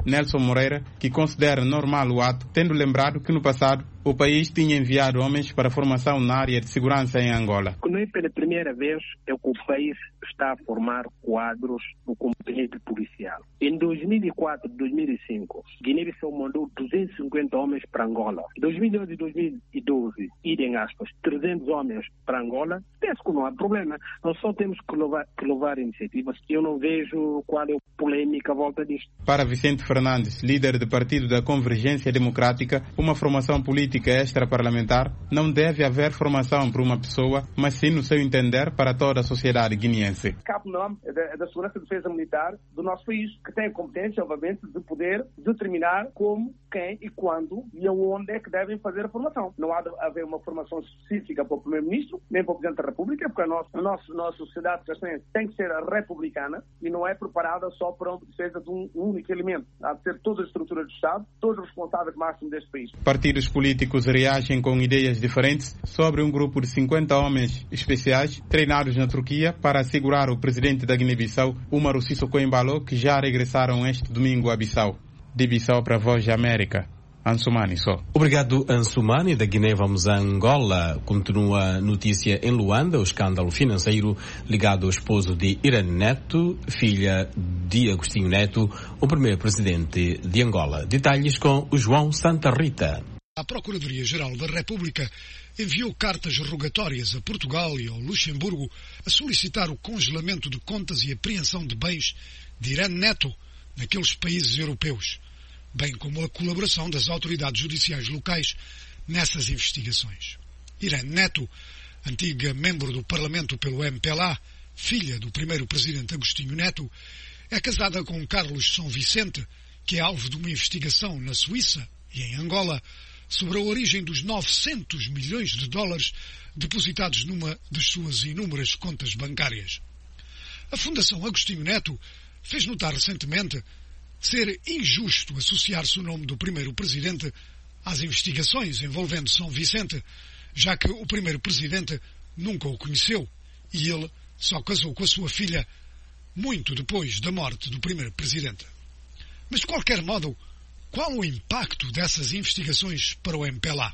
[SPEAKER 5] Nelson Moreira, que considera normal o ato, tendo lembrado que no passado o país tinha enviado homens para formação na área de segurança em Angola.
[SPEAKER 4] Não é pela primeira vez é que o país está a formar quadros no componente policial. Em dois mil e quatro, dois mil e cinco, Guiné-Bissau mandou duzentos e cinquenta homens para Angola. Em dois mil e onze e dois mil e doze, idem aspas, trezentos homens para Angola. Penso que não há problema. Nós só temos que levar, que levar iniciativas. Eu não vejo qual é a polêmica à volta disto.
[SPEAKER 5] Para Vicente Fernandes, líder do Partido da Convergência Democrática, uma formação política extra-parlamentar não deve haver formação para uma pessoa, mas sim, no seu entender, para toda a sociedade guineense.
[SPEAKER 4] Cabe o nome da, da Segurança e Defesa Militar do nosso país, que tem a competência, obviamente, de poder determinar como, quem e quando e aonde é que devem fazer a formação. Não há de haver uma formação específica para o Primeiro-Ministro, nem para o Presidente da República, porque a nossa, a nossa, a nossa sociedade tem que ser republicana e não é preparada só para a defesa de um único elemento. Há de ser toda a estrutura do Estado, todos os responsáveis máximos deste país.
[SPEAKER 5] Partidos políticos reagem com ideias diferentes sobre um grupo de cinquenta homens especiais treinados na Turquia para assegurar o presidente da Guiné-Bissau, Umaru Sissoko Embalo, que já regressaram este domingo a Bissau. De Bissau para a Voz da América, Ansumani só.
[SPEAKER 24] Obrigado, Ansumani. Da Guiné vamos a Angola. Continua a notícia em Luanda, o escândalo financeiro ligado ao esposo de Irene Neto, filha de Agostinho Neto, o primeiro presidente de Angola. Detalhes com o João Santa Rita.
[SPEAKER 1] A Procuradoria-Geral da República enviou cartas rogatórias a Portugal e ao Luxemburgo a solicitar o congelamento de contas e apreensão de bens de Irene Neto naqueles países europeus, bem como a colaboração das autoridades judiciais locais nessas investigações. Irene Neto, antiga membro do Parlamento pelo M P L A, filha do primeiro presidente Agostinho Neto, é casada com Carlos São Vicente, que é alvo de uma investigação na Suíça e em Angola sobre a origem dos novecentos milhões de dólares depositados numa das suas inúmeras contas bancárias. A Fundação Agostinho Neto fez notar recentemente ser injusto associar-se o nome do primeiro presidente às investigações envolvendo São Vicente, já que o primeiro presidente nunca o conheceu e ele só casou com a sua filha muito depois da morte do primeiro presidente. Mas, de qualquer modo, qual o impacto dessas investigações para o M P L A?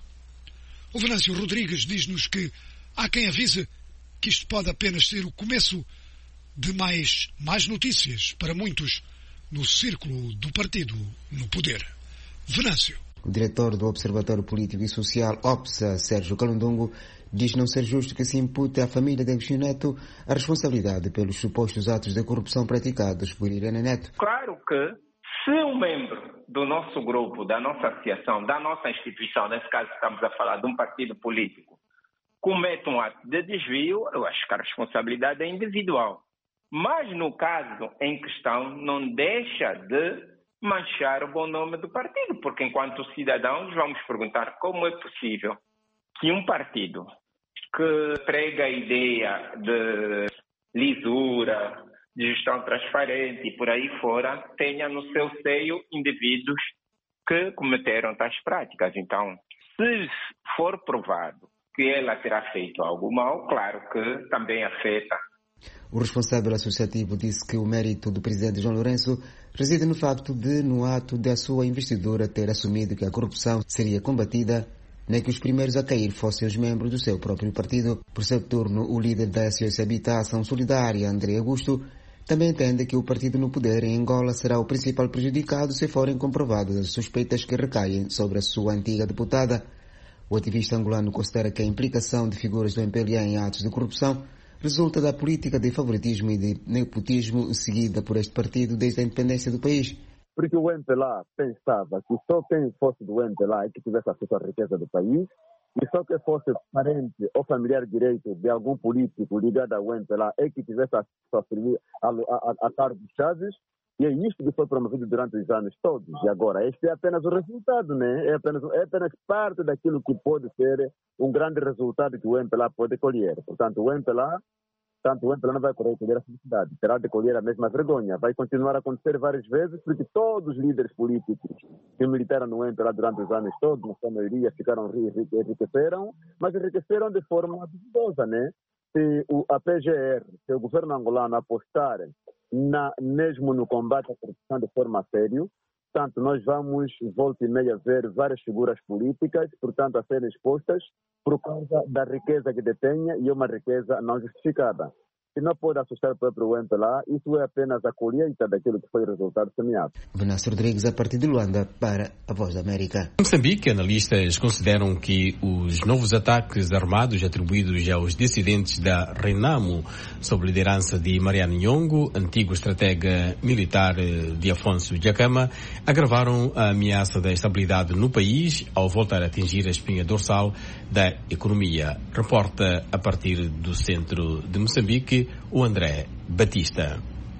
[SPEAKER 1] O Venâncio Rodrigues diz-nos que há quem avise que isto pode apenas ser o começo de mais, mais notícias para muitos no círculo do partido no poder. Venâncio.
[SPEAKER 6] O diretor do Observatório Político e Social, OPSA, Sérgio Calundongo, diz não ser justo que se impute à família de Agostinho Neto a responsabilidade pelos supostos atos de corrupção praticados por Irene Neto.
[SPEAKER 8] Claro que se um membro do nosso grupo, da nossa associação, da nossa instituição, nesse caso estamos a falar de um partido político, comete um ato de desvio, eu acho que a responsabilidade é individual. Mas no caso em questão não deixa de manchar o bom nome do partido, porque enquanto cidadãos vamos perguntar como é possível que um partido que prega a ideia de lisura, de gestão transparente e por aí fora, tenha no seu seio indivíduos que cometeram tais práticas. Então, se for provado que ela terá feito algo mal, claro que também afeta.
[SPEAKER 6] O responsável associativo disse que o mérito do presidente João Lourenço reside no facto de, no ato da sua investidura, ter assumido que a corrupção seria combatida, nem que os primeiros a cair fossem os membros do seu próprio partido. Por seu turno, o líder da S O S Habitação Solidária, André Augusto, também entende que o partido no poder em Angola será o principal prejudicado se forem comprovadas as suspeitas que recaem sobre a sua antiga deputada. O ativista angolano considera que a implicação de figuras do M P L A em atos de corrupção resulta da política de favoritismo e de nepotismo seguida por este partido desde a independência do país.
[SPEAKER 9] Porque o M P L A pensava que só quem fosse do M P L A é que tivesse acesso à riqueza do país, e só quem fosse parente ou familiar direito de algum político ligado ao M P L A é que tivesse acesso a, a, a, a cargos chaves, e é isto que foi promovido durante os anos todos. E agora, este é apenas o resultado, né? É apenas, é apenas parte daquilo que pode ser um grande resultado que o M P L A pode colher. Portanto, o M P L A, tanto o M P L A não vai colher a felicidade, terá de colher a mesma vergonha. Vai continuar a acontecer várias vezes, porque todos os líderes políticos que militaram no M P L A durante os anos todos, na sua maioria, ficaram enriqueceram, mas enriqueceram de forma duvidosa, né? Se o, a P G R, se o governo angolano apostar na, mesmo no combate à corrupção de forma séria, Portanto, nós vamos, volta e meia, ver várias figuras políticas, portanto, a serem expostas por causa da riqueza que detenha e uma riqueza não justificada. Se não pode assustar o próprio M P L A, isso é apenas a colheita daquilo que foi o resultado semeado.
[SPEAKER 6] Venâncio Rodrigues, a partir de Luanda, para a Voz da América.
[SPEAKER 24] Em Moçambique, analistas consideram que os novos ataques armados atribuídos aos dissidentes da Renamo, sob liderança de Mariano Nhongo, antigo estratega militar de Afonso Dhlakama, agravaram a ameaça da estabilidade no país ao voltar a atingir a espinha dorsal da economia. Reporta a partir do centro de Moçambique o André Batista.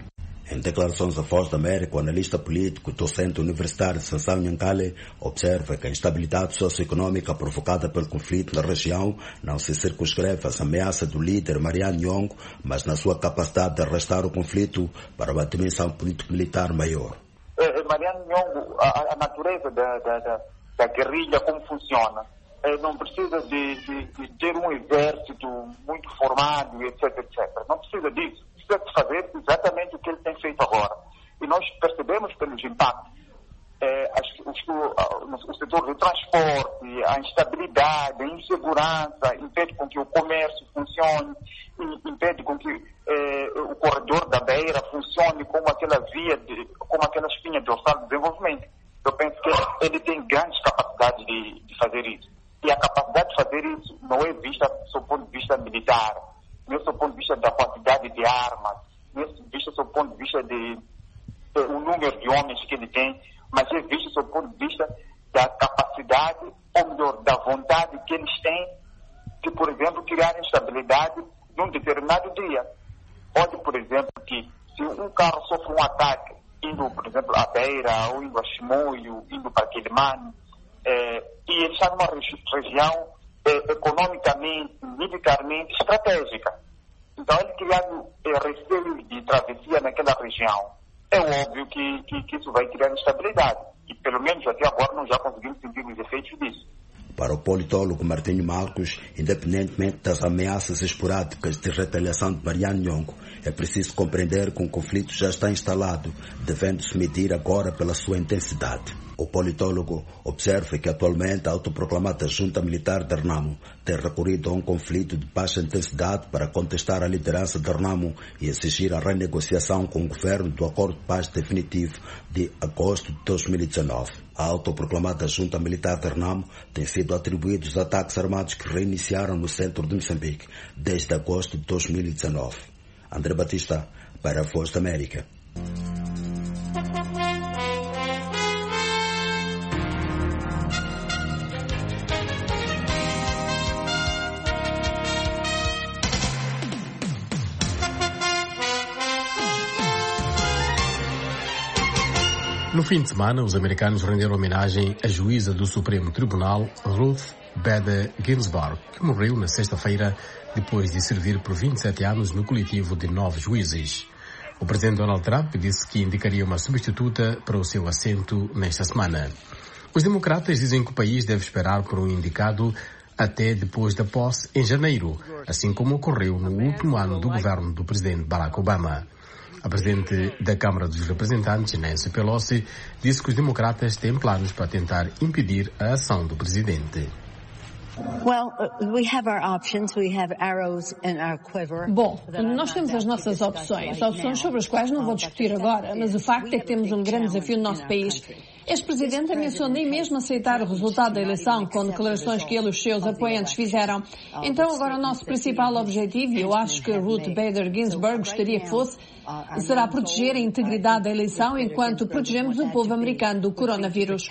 [SPEAKER 7] Em declarações à Voz da América, o analista político e docente universitário Sansão Nhankale observa que a instabilidade socioeconômica provocada pelo conflito na região não se circunscreve às ameaças do líder Mariano Nhongo, mas na sua capacidade de arrastar o conflito para uma dimensão político-militar maior.
[SPEAKER 10] Eh, Mariano Nhongo, a, a natureza da, da, da, da guerrilha, como funciona, eh, não precisa de, de, de ter um exército muito formado, etc, etcétera. Não precisa disso. Precisa de fazer exatamente o que ele tem feito agora. E nós percebemos pelos impactos. Eh, as, os, o setor do transporte, a instabilidade, a insegurança, impede com que o comércio funcione, impede com que eh, o corredor da Beira funcione como aquela via, de, como aquela espinha dorsal de desenvolvimento. Eu penso que ele tem grandes capacidades de, de fazer isso. E a capacidade de fazer isso não é vista do ponto de vista militar, não é do ponto de vista da quantidade de armas, não é vista do ponto de vista de, de o número de homens que ele tem, mas é visto do ponto de vista da capacidade, ou melhor, da vontade que eles têm de, por exemplo, criar instabilidade num determinado dia. Pode, por exemplo, que se um carro sofre um ataque, indo, por exemplo, à Beira, ou indo a Chimoio, indo para Quelimane, eh, e ele está numa regi região eh, economicamente, militarmente estratégica. Então, ele criando eh, receio de travessia naquela região, é óbvio que, que, que isso vai criar instabilidade. E, pelo menos, até agora, nós já conseguimos sentir os efeitos disso.
[SPEAKER 7] Para o politólogo Martinho Marcos, independentemente das ameaças esporádicas de retaliação de Mariano Nhongo, é preciso compreender que um conflito já está instalado, devendo-se medir agora pela sua intensidade. O politólogo observa que atualmente a autoproclamada junta militar de Renamo tem recorrido a um conflito de baixa intensidade para contestar a liderança de Renamo e exigir a renegociação com o governo do acordo de paz definitivo de agosto de dois mil e dezenove. A autoproclamada junta militar de Renamo tem sido atribuídos os ataques armados que reiniciaram no centro de Moçambique desde agosto de dois mil e dezenove. André Batista, para a Voz da América.
[SPEAKER 24] No fim de semana, os americanos renderam homenagem à juíza do Supremo Tribunal, Ruth Bader Ginsburg, que morreu na sexta-feira depois de servir por vinte e sete anos no coletivo de nove juízes. O presidente Donald Trump disse que indicaria uma substituta para o seu assento nesta semana. Os democratas dizem que o país deve esperar por um indicado até depois da posse em janeiro, assim como ocorreu no último ano do governo do presidente Barack Obama. A presidente da Câmara dos Representantes, Nancy Pelosi, disse que os democratas têm planos para tentar impedir a ação do presidente.
[SPEAKER 11] Bom, nós temos as nossas opções, opções sobre as quais não vou discutir agora, mas o facto é que temos um grande desafio no nosso país. Este presidente ameaçou nem mesmo aceitar o resultado da eleição com declarações que ele e os seus apoiantes fizeram. Então agora o nosso principal objetivo, e eu acho que Ruth Bader Ginsburg gostaria que fosse, será proteger a integridade da eleição enquanto protegemos o povo americano do coronavírus.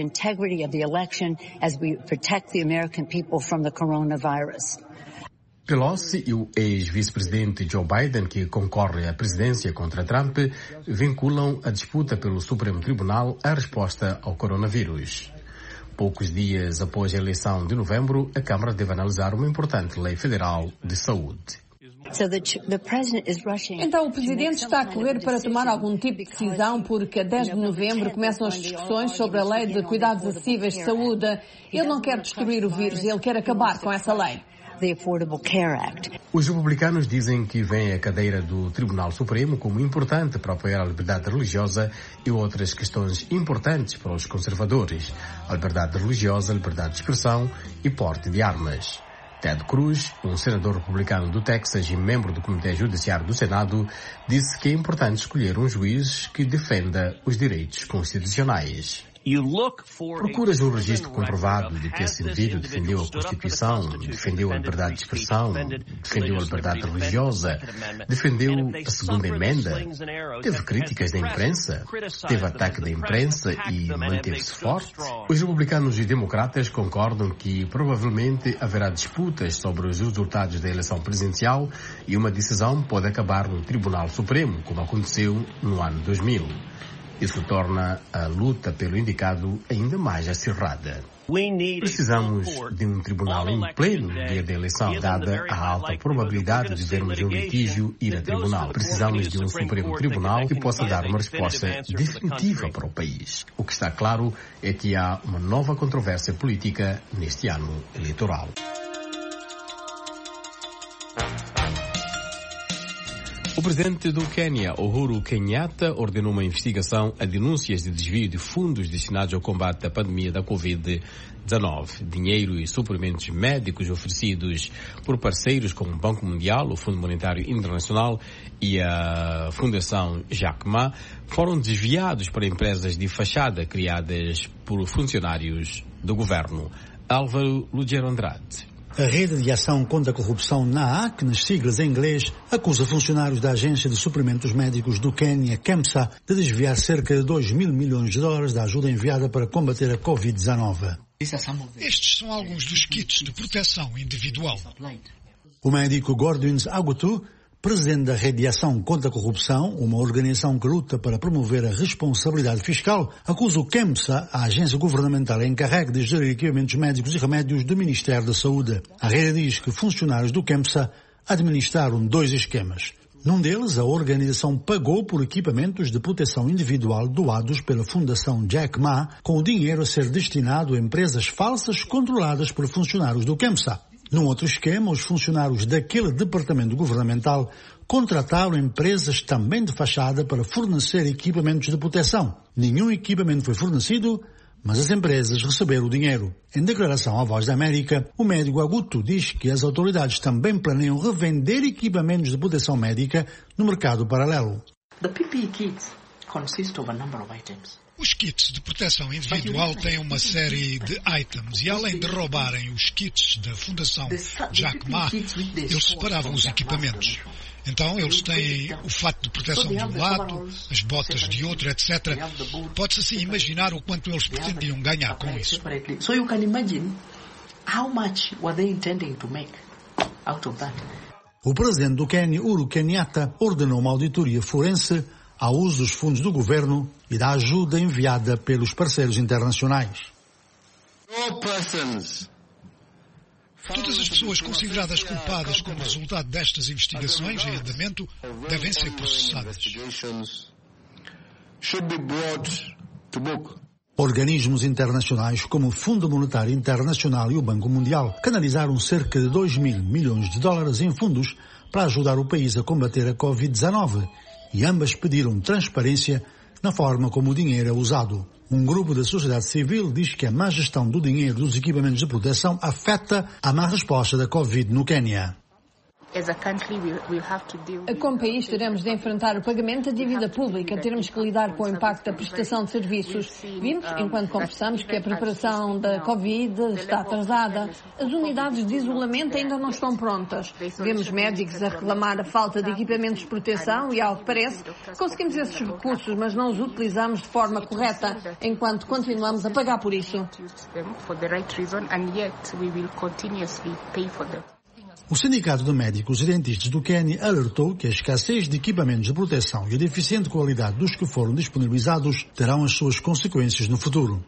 [SPEAKER 24] Pelosi e o ex-vice-presidente Joe Biden, que concorre à presidência contra Trump, vinculam a disputa pelo Supremo Tribunal à resposta ao coronavírus. Poucos dias após a eleição de novembro, a Câmara deve analisar uma importante lei federal de saúde.
[SPEAKER 11] Então o presidente está a correr para tomar algum tipo de decisão porque a dez de novembro começam as discussões sobre a lei de cuidados acessíveis de saúde. Ele não quer destruir o vírus, ele quer acabar com essa lei.
[SPEAKER 13] the Affordable Care Act.
[SPEAKER 24] Os republicanos dizem que veem a cadeira do Tribunal Supremo como importante para apoiar a liberdade religiosa e outras questões importantes para os conservadores: a liberdade religiosa, a liberdade de expressão e porte de armas. Ted Cruz, um senador republicano do Texas e membro do Comitê Judiciário do Senado, disse que é importante escolher um juiz que defenda os direitos constitucionais. Procuras um registro comprovado de que esse indivíduo defendeu a Constituição, defendeu a liberdade de expressão, defendeu a liberdade religiosa, defendeu a Segunda Emenda, teve críticas da imprensa, teve ataque da imprensa e manteve-se forte. Os republicanos e democratas concordam que provavelmente haverá disputas sobre os resultados da eleição presidencial e uma decisão pode acabar no Tribunal Supremo, como aconteceu no ano dois mil. Isso torna a luta pelo indicado ainda mais acirrada. Precisamos de um tribunal em pleno no dia da eleição, dada a alta probabilidade de vermos um litígio ir a tribunal. Precisamos de um Supremo Tribunal que possa dar uma resposta definitiva para o país. O que está claro é que há uma nova controvérsia política neste ano eleitoral. O presidente do Quênia, Uhuru Kenyatta, ordenou uma investigação a denúncias de desvio de fundos destinados ao combate à pandemia da covid dezenove. Dinheiro e suprimentos médicos oferecidos por parceiros como o Banco Mundial, o Fundo Monetário Internacional e a Fundação Jack Ma foram desviados para empresas de fachada criadas por funcionários do governo. Álvaro Lugero Andrade.
[SPEAKER 14] A Rede de Ação contra a Corrupção, N A A C, nas siglas em inglês, acusa funcionários da Agência de Suprimentos Médicos do Quênia, KEMSA, de desviar cerca de dois mil milhões de dólares da ajuda enviada para combater a covid dezenove.
[SPEAKER 1] Estes são alguns dos kits de proteção individual.
[SPEAKER 14] O médico Gordwin Agutu, presidente da Rede de Ação contra a Corrupção, uma organização que luta para promover a responsabilidade fiscal, acusa o KEMSA, a agência governamental encarregue de gerir equipamentos médicos e remédios do Ministério da Saúde. A rede diz que funcionários do KEMSA administraram dois esquemas. Num deles, a organização pagou por equipamentos de proteção individual doados pela Fundação Jack Ma, com o dinheiro a ser destinado a empresas falsas controladas por funcionários do KEMSA. Num outro esquema, os funcionários daquele departamento governamental contrataram empresas também de fachada para fornecer equipamentos de proteção. Nenhum equipamento foi fornecido, mas as empresas receberam o dinheiro. Em declaração à Voz da América, o médico Agutu diz que as autoridades também planeiam revender equipamentos de proteção médica no mercado paralelo.
[SPEAKER 15] The P P E kits consist of a number of items.
[SPEAKER 1] Os kits de proteção individual têm uma série de itens e, além de roubarem os kits da Fundação Jack Ma, eles separavam os equipamentos. Então, eles têm o fato de proteção de um lado, as botas de outro, etcétera. Pode-se assim imaginar o quanto eles pretendiam ganhar com isso.
[SPEAKER 15] So you can imagine how much were they intending to make out of that.
[SPEAKER 14] O presidente do Quênia, Uhuru Kenyatta, ordenou uma auditoria forense ao uso dos fundos do governo e da ajuda enviada pelos parceiros internacionais.
[SPEAKER 1] Todas as pessoas consideradas culpadas como resultado destas investigações em andamento devem ser processadas.
[SPEAKER 14] Organismos internacionais como o Fundo Monetário Internacional e o Banco Mundial canalizaram cerca de dois mil milhões de dólares em fundos para ajudar o país a combater a covid dezenove. E ambas pediram transparência na forma como o dinheiro é usado. Um grupo da sociedade civil diz que a má gestão do dinheiro dos equipamentos de proteção afeta a má resposta da Covid no Quênia.
[SPEAKER 11] Como país, teremos de enfrentar o pagamento da dívida pública, teremos que lidar com o impacto da prestação de serviços. Vimos, enquanto conversamos, que a preparação da Covid está atrasada. As unidades de isolamento ainda não estão prontas. Vemos médicos a reclamar a falta de equipamentos de proteção e, ao que parece, conseguimos esses recursos, mas não os utilizamos de forma correta, enquanto continuamos a pagar por isso.
[SPEAKER 14] O Sindicato de Médicos e Dentistas do Quênia alertou que a escassez de equipamentos de proteção e a deficiente qualidade dos que foram disponibilizados terão as suas consequências no futuro.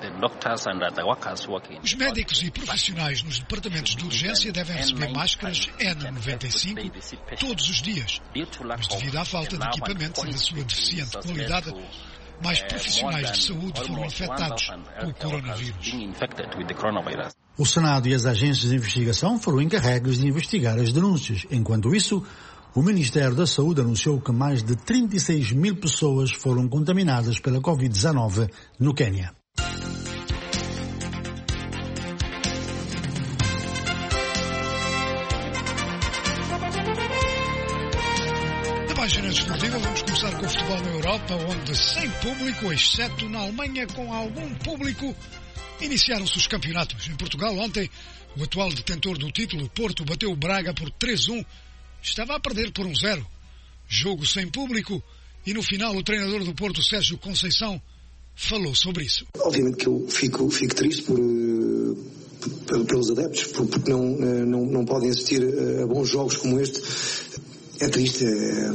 [SPEAKER 1] Os médicos e profissionais nos departamentos de urgência devem receber máscaras N noventa e cinco todos os dias, mas devido à falta de equipamentos e da sua deficiente qualidade, Mais profissionais de saúde foram infectados pelo coronavírus.
[SPEAKER 14] O Senado e as agências de investigação foram encarregues de investigar as denúncias. Enquanto isso, o Ministério da Saúde anunciou que mais de trinta e seis mil pessoas foram contaminadas pela covid dezenove no Quênia.
[SPEAKER 1] Na página desportiva vamos começar com o futebol na Europa, onde sem público, exceto na Alemanha com algum público, iniciaram-se os campeonatos. Em Portugal ontem, o atual detentor do título, Porto, bateu o Braga por três a um. Estava a perder por um zero. Jogo sem público e no final o treinador do Porto, Sérgio Conceição, falou sobre isso.
[SPEAKER 21] Obviamente que eu fico, fico triste por, por, pelos adeptos, porque não, não, não podem assistir a bons jogos como este. É triste, é,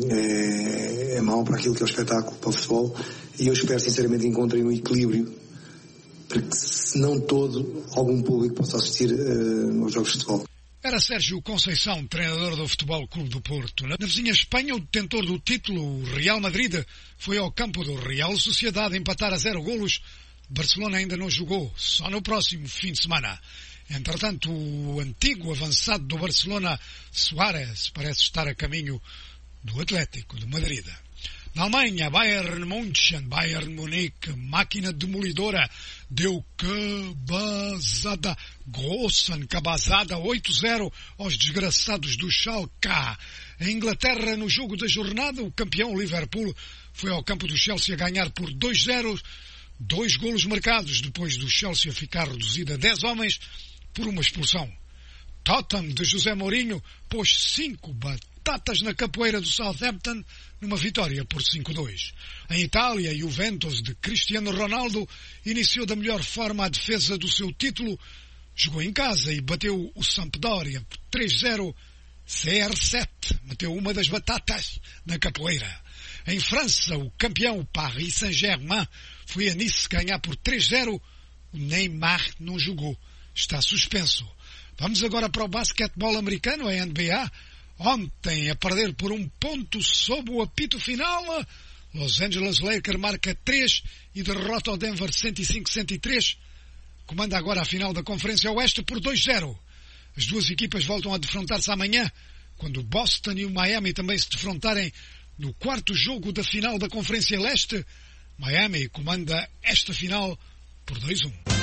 [SPEAKER 21] é, é mau para aquilo que é o espetáculo, para o futebol, e eu espero sinceramente que encontrem um equilíbrio para que, se não todo, algum público possa assistir uh, aos jogos de futebol.
[SPEAKER 1] Era Sérgio Conceição, treinador do Futebol Clube do Porto. Na vizinha Espanha, o detentor do título, o Real Madrid, foi ao campo do Real Sociedade empatar a zero golos. Barcelona ainda não jogou, só no próximo fim de semana. Entretanto, o antigo avançado do Barcelona, Suárez, parece estar a caminho do Atlético de Madrid. Na Alemanha, Bayern München, Bayern Munique, máquina demolidora, deu cabazada, grossa cabazada, oito a zero aos desgraçados do Schalke. Em Inglaterra, no jogo da jornada, o campeão Liverpool foi ao campo do Chelsea a ganhar por dois a zero, dois golos marcados depois do Chelsea ficar reduzido a dez homens por uma expulsão. Tottenham, de José Mourinho, pôs cinco batatas na capoeira do Southampton numa vitória por cinco a dois. Em Itália, Juventus, de Cristiano Ronaldo, iniciou da melhor forma a defesa do seu título, jogou em casa e bateu o Sampdoria por três a zero. C R sete meteu uma das batatas na capoeira. Em França, o campeão Paris Saint-Germain foi a Nice ganhar por três a zero. O Neymar não jogou, está suspenso. Vamos agora para o basquetebol americano, a N B A. Ontem, a perder por um ponto sob o apito final, Los Angeles Lakers marca três e derrota o Denver cento e cinco a cento e três. Comanda agora a final da Conferência Oeste por dois a zero. As duas equipas voltam a defrontar-se amanhã, quando o Boston e o Miami também se defrontarem no quarto jogo da final da Conferência Leste. Miami comanda esta final por dois a um.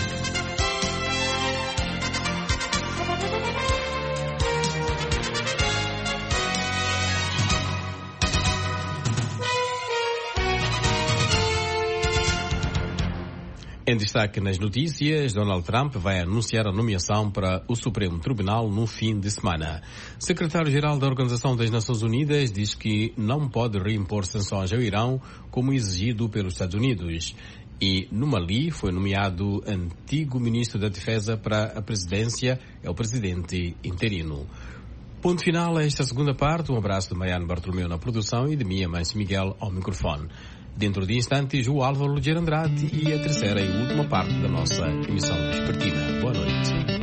[SPEAKER 24] Em destaque nas notícias, Donald Trump vai anunciar a nomeação para o Supremo Tribunal no fim de semana. O secretário-geral da Organização das Nações Unidas diz que não pode reimpor sanções ao Irão, como exigido pelos Estados Unidos. E no Mali foi nomeado antigo ministro da Defesa para a presidência, é o presidente interino. Ponto final a esta segunda parte. Um abraço de Maiane Bartolomeu na produção e de Mia Mãe Miguel ao microfone. Dentro de instantes, o Álvaro Ligeiro Andrade e a terceira e última parte da nossa emissão vespertina. Boa noite.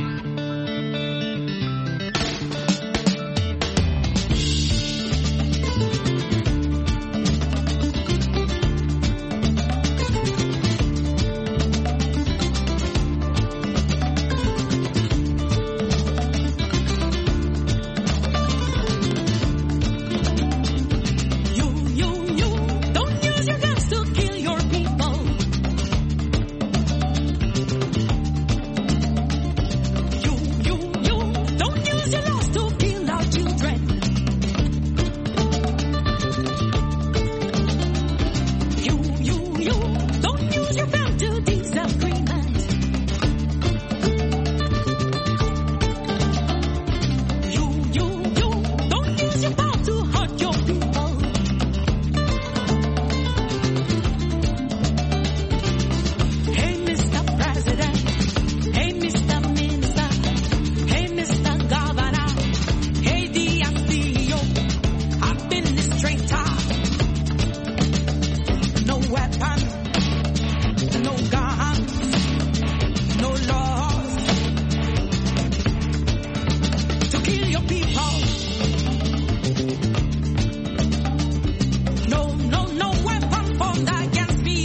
[SPEAKER 13] No, no, no weapon formed against me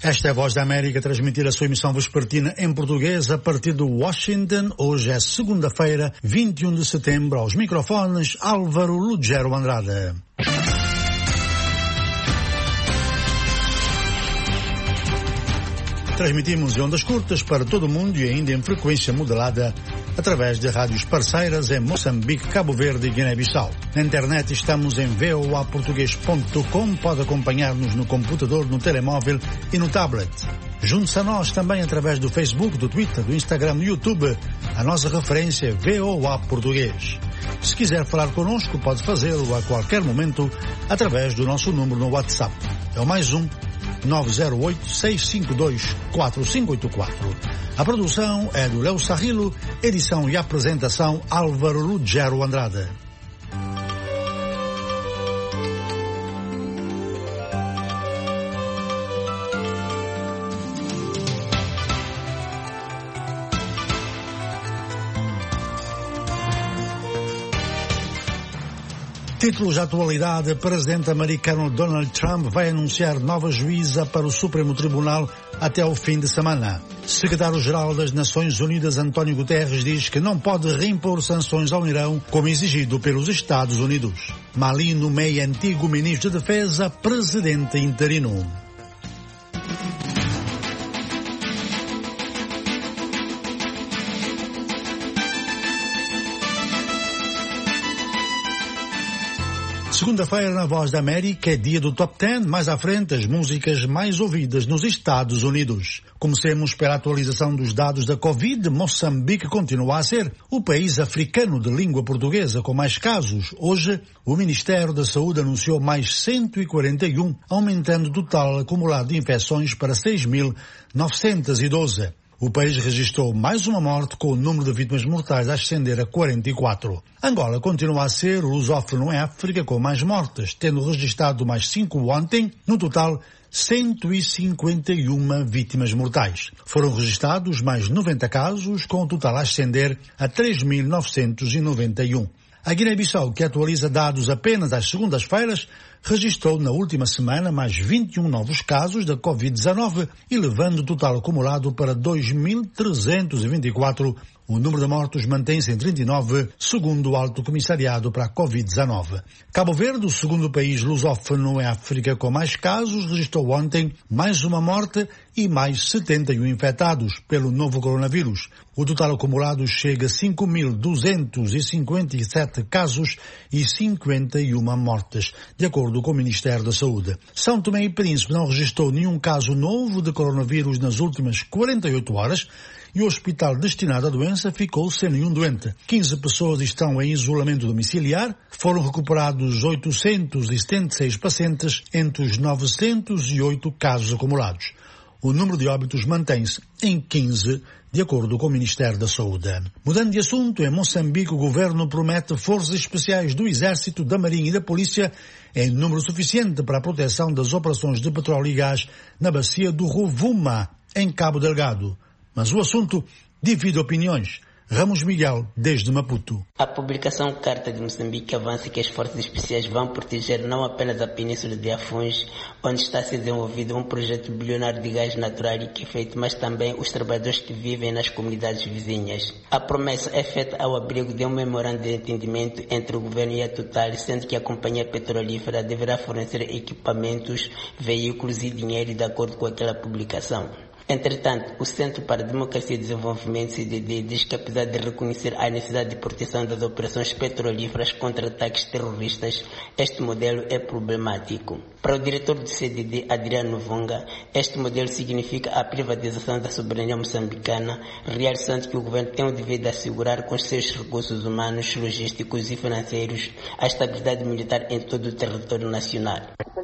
[SPEAKER 14] Esta é a Voz da América, transmitir a sua emissão vespertina em português a partir de Washington. Hoje é segunda-feira, vinte e um de setembro, aos microfones Álvaro Lugero Andrade. Transmitimos em ondas curtas para todo o mundo e ainda em frequência modulada através de rádios parceiras em Moçambique, Cabo Verde e Guiné-Bissau. Na internet estamos em v o a português ponto com, pode acompanhar-nos no computador, no telemóvel e no tablet. Junte-se a nós também através do Facebook, do Twitter, do Instagram, do YouTube. A nossa referência é V O A Português. Se quiser falar connosco, pode fazê-lo a qualquer momento através do nosso número no WhatsApp. É o mais um nove zero oito, seis cinco dois, quatro cinco oito quatro. A produção é do Léo Sarrilo, edição e apresentação Álvaro Lugero Andrade. Títulos de atualidade: o presidente americano Donald Trump vai anunciar nova juíza para o Supremo Tribunal até o fim de semana. Secretário-Geral das Nações Unidas António Guterres diz que não pode reimpor sanções ao Irão como exigido pelos Estados Unidos. Mali nomeia antigo ministro de Defesa presidente interino. Segunda-feira na Voz da América é dia do Top dez, mais à frente as músicas mais ouvidas nos Estados Unidos. Comecemos pela atualização dos dados da Covid. Moçambique continua a ser o país africano de língua portuguesa com mais casos. Hoje, o Ministério da Saúde anunciou mais cento e quarenta e um, aumentando o total acumulado de infecções para seis mil novecentos e doze. O país registrou mais uma morte, com o número de vítimas mortais a ascender a quarenta e quatro. Angola continua a ser o lusófono em África com mais mortes, tendo registrado mais cinco ontem, no total cento e cinquenta e uma vítimas mortais. Foram registrados mais noventa casos, com o total a ascender a três mil novecentos e noventa e um. A Guiné-Bissau, que atualiza dados apenas às segundas-feiras, registrou na última semana mais vinte e um novos casos da covid dezenove, elevando o total acumulado para dois mil trezentos e vinte e quatro. O número de mortos mantém-se em trinta e nove, segundo o Alto Comissariado para a covid dezenove. Cabo Verde, o segundo país lusófono em África com mais casos, registrou ontem mais uma morte e mais setenta e um infectados pelo novo coronavírus. O total acumulado chega a cinco mil duzentos e cinquenta e sete casos e cinquenta e uma mortes, de acordo com o Ministério da Saúde. São Tomé e Príncipe não registrou nenhum caso novo de coronavírus nas últimas quarenta e oito horas, e o hospital destinado à doença ficou sem nenhum doente. quinze pessoas estão em isolamento domiciliar, foram recuperados oitocentos e setenta e seis pacientes entre os novecentos e oito casos acumulados. O número de óbitos mantém-se em quinze, de acordo com o Ministério da Saúde. Mudando de assunto, em Moçambique o governo promete forças especiais do Exército, da Marinha e da Polícia em número suficiente para a proteção das operações de petróleo e gás na bacia do Rovuma, em Cabo Delgado. Mas o assunto divide opiniões. Ramos Miguel, desde Maputo.
[SPEAKER 2] A publicação Carta de Moçambique avança que as forças especiais vão proteger não apenas a Península de Afuns, onde está a ser desenvolvido um projeto bilionário de gás natural e liquefeito, mas também os trabalhadores que vivem nas comunidades vizinhas. A promessa é feita ao abrigo de um memorando de entendimento entre o governo e a Total, sendo que a companhia petrolífera deverá fornecer equipamentos, veículos e dinheiro de acordo com aquela publicação. Entretanto, o Centro para a Democracia e Desenvolvimento, C D D, diz que apesar de reconhecer a necessidade de proteção das operações petrolíferas contra ataques terroristas, este modelo é problemático. Para o diretor do C D D, Adriano Vonga, este modelo significa a privatização da soberania moçambicana, realçando que o governo tem o dever de assegurar com os seus recursos humanos, logísticos e financeiros a estabilidade militar em todo o território nacional.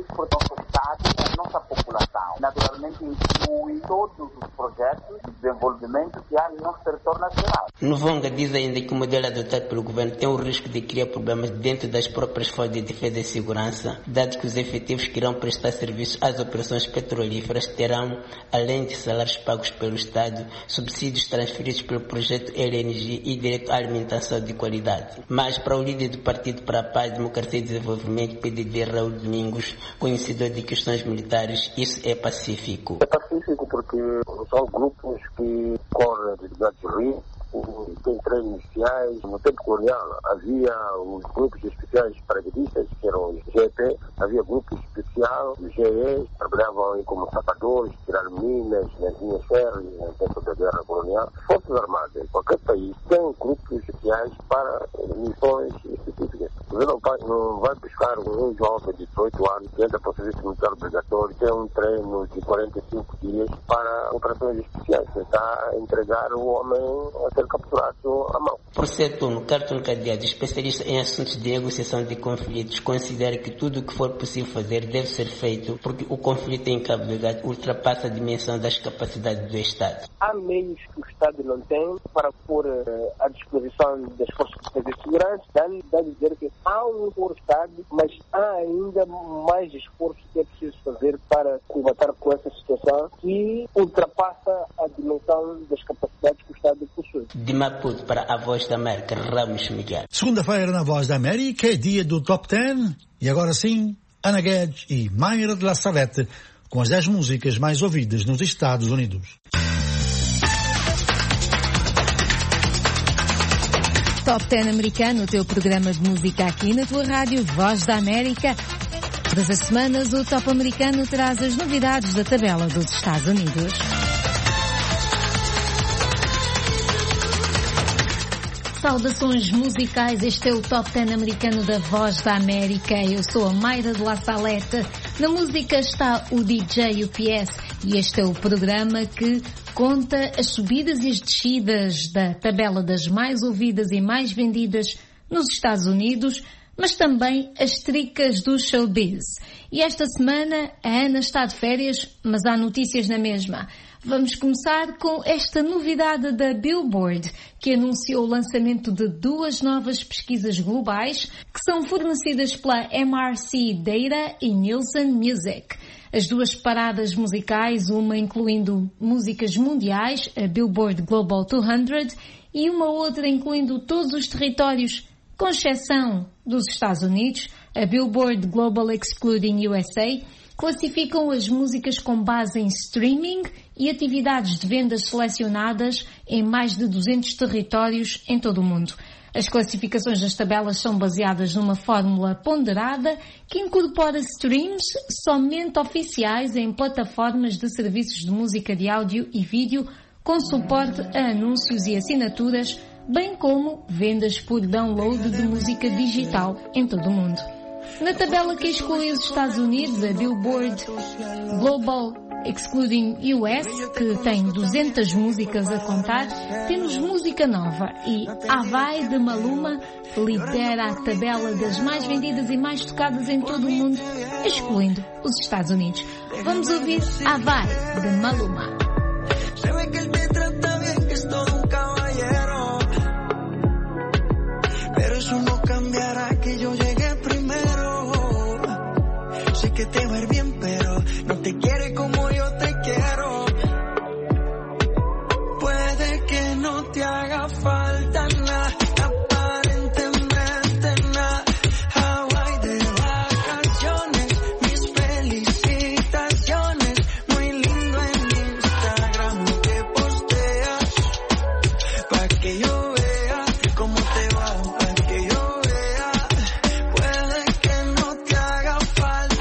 [SPEAKER 10] A nossa população, naturalmente, inclui todos os projetos de desenvolvimento que há no nosso território nacional.
[SPEAKER 2] Novonga diz ainda que o modelo adotado pelo governo tem o risco de criar problemas dentro das próprias forças de defesa e segurança, dado que os efetivos que irão prestar serviços às operações petrolíferas terão, além de salários pagos pelo Estado, subsídios transferidos pelo projeto L N G e direito à alimentação de qualidade. Mas para o líder do Partido para a Paz, Democracia e Desenvolvimento, P D D, Raul Domingos, conhecedor de questões militares, isso é pacífico.
[SPEAKER 10] É pacífico.
[SPEAKER 3] pacífico porque são grupos que correm atividades de risco, tem treinos iniciais. No tempo colonial havia os grupos especiais paraquedistas, que eram os G P, havia grupos especiais, os G E, que trabalhavam aí como sapadores, tiraram minas nas linhas férreas, no tempo da guerra colonial. Forças Armadas, qualquer país tem grupos especiais para missões específicas. Você não vai, não vai buscar um jovem de dezoito anos que entra para o serviço militar obrigatório, tem um treino de quarenta e cinco dias para operações especiais. Você está a entregar o homem a ser capturado à mão.
[SPEAKER 2] Por certo, Carlton Cadeado, especialista em assuntos de negociação de conflitos, considera que tudo o que for possível fazer deve ser feito porque o conflito em Cabo Delgado ultrapassa a dimensão das capacidades do Estado.
[SPEAKER 4] Há meios que o Estado não tem para pôr uh, à disposição das forças de segurança, dá a dizer que há um Estado, mas há ainda mais esforço que é preciso fazer para combater com essa situação que ultrapassa a dimensão das capacidades que o Estado possui.
[SPEAKER 2] De Maputo para a Voz da América, Ramos Miguel.
[SPEAKER 14] Segunda-feira na Voz da América é dia do Top dez e agora sim, Ana Guedes e Mayra de la Salette com as dez músicas mais ouvidas nos Estados Unidos.
[SPEAKER 13] Top dez americano, o teu programa de música aqui na tua rádio Voz da América. Todas as semanas o Top americano traz as novidades da tabela dos Estados Unidos. Saudações musicais, este é o Top dez americano da Voz da América. Eu sou a Mayra de la Salette. Na música está o D J U P S e este é o programa que conta as subidas e as descidas da tabela das mais ouvidas e mais vendidas nos Estados Unidos, mas também as tricas do showbiz. E esta semana a Ana está de férias, mas há notícias na mesma. Vamos começar com esta novidade da Billboard, que anunciou o lançamento de duas novas pesquisas globais que são fornecidas pela M R C Data e Nielsen Music. As duas paradas musicais, uma incluindo músicas mundiais, a Billboard Global duzentos, e uma outra incluindo todos os territórios, com exceção dos Estados Unidos, a Billboard Global Excluding U S A, classificam as músicas com base em streaming e atividades de vendas selecionadas em mais de duzentos territórios em todo o mundo. As classificações das tabelas são baseadas numa fórmula ponderada que incorpora streams somente oficiais em plataformas de serviços de música de áudio e vídeo com suporte a anúncios e assinaturas, bem como vendas por download de música digital em todo o mundo. Na tabela que exclui os Estados Unidos, a Billboard Global Excluding U S, que tem duzentas músicas a contar, temos música nova e Havai de Maluma lidera a tabela das mais vendidas e mais tocadas em todo o mundo, excluindo os Estados Unidos. Vamos ouvir Havai de Maluma.
[SPEAKER 16] Que te va a ir bien, pero no te quiere como yo te quiero. Puede que no te haga falta nada, aparentemente nada. Hawaii de vacaciones, mis felicitaciones. Muy lindo en Instagram lo que posteas, pa' que yo vea cómo te va, pa' que yo vea. Puede que no te haga falta.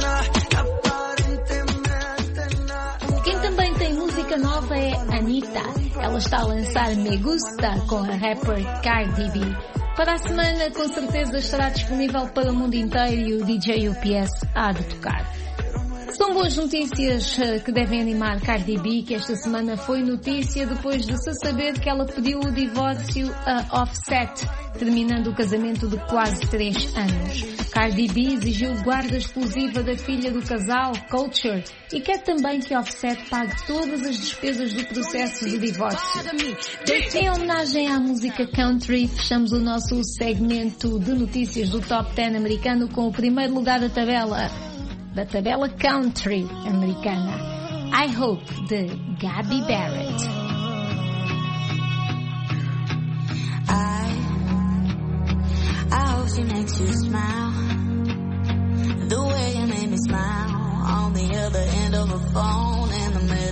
[SPEAKER 13] Nova é Anitta. Ela está a lançar Me Gusta com a rapper Cardi B. Para a semana, com certeza, estará disponível para o mundo inteiro e o D J U P S há de tocar. São boas notícias que devem animar Cardi B, que esta semana foi notícia depois de se saber que ela pediu o divórcio a Offset, terminando o casamento de quase três anos. Cardi B exigiu guarda exclusiva da filha do casal, Culture, e quer também que Offset pague todas as despesas do processo de divórcio. Em homenagem à música country, fechamos o nosso segmento de notícias do Top dez americano com o primeiro lugar da tabela, da tabela country americana, I Hope, de Gabby Barrett.
[SPEAKER 17] I, I hope she makes you smile, the way you made me smile, on the other end of a phone in the middle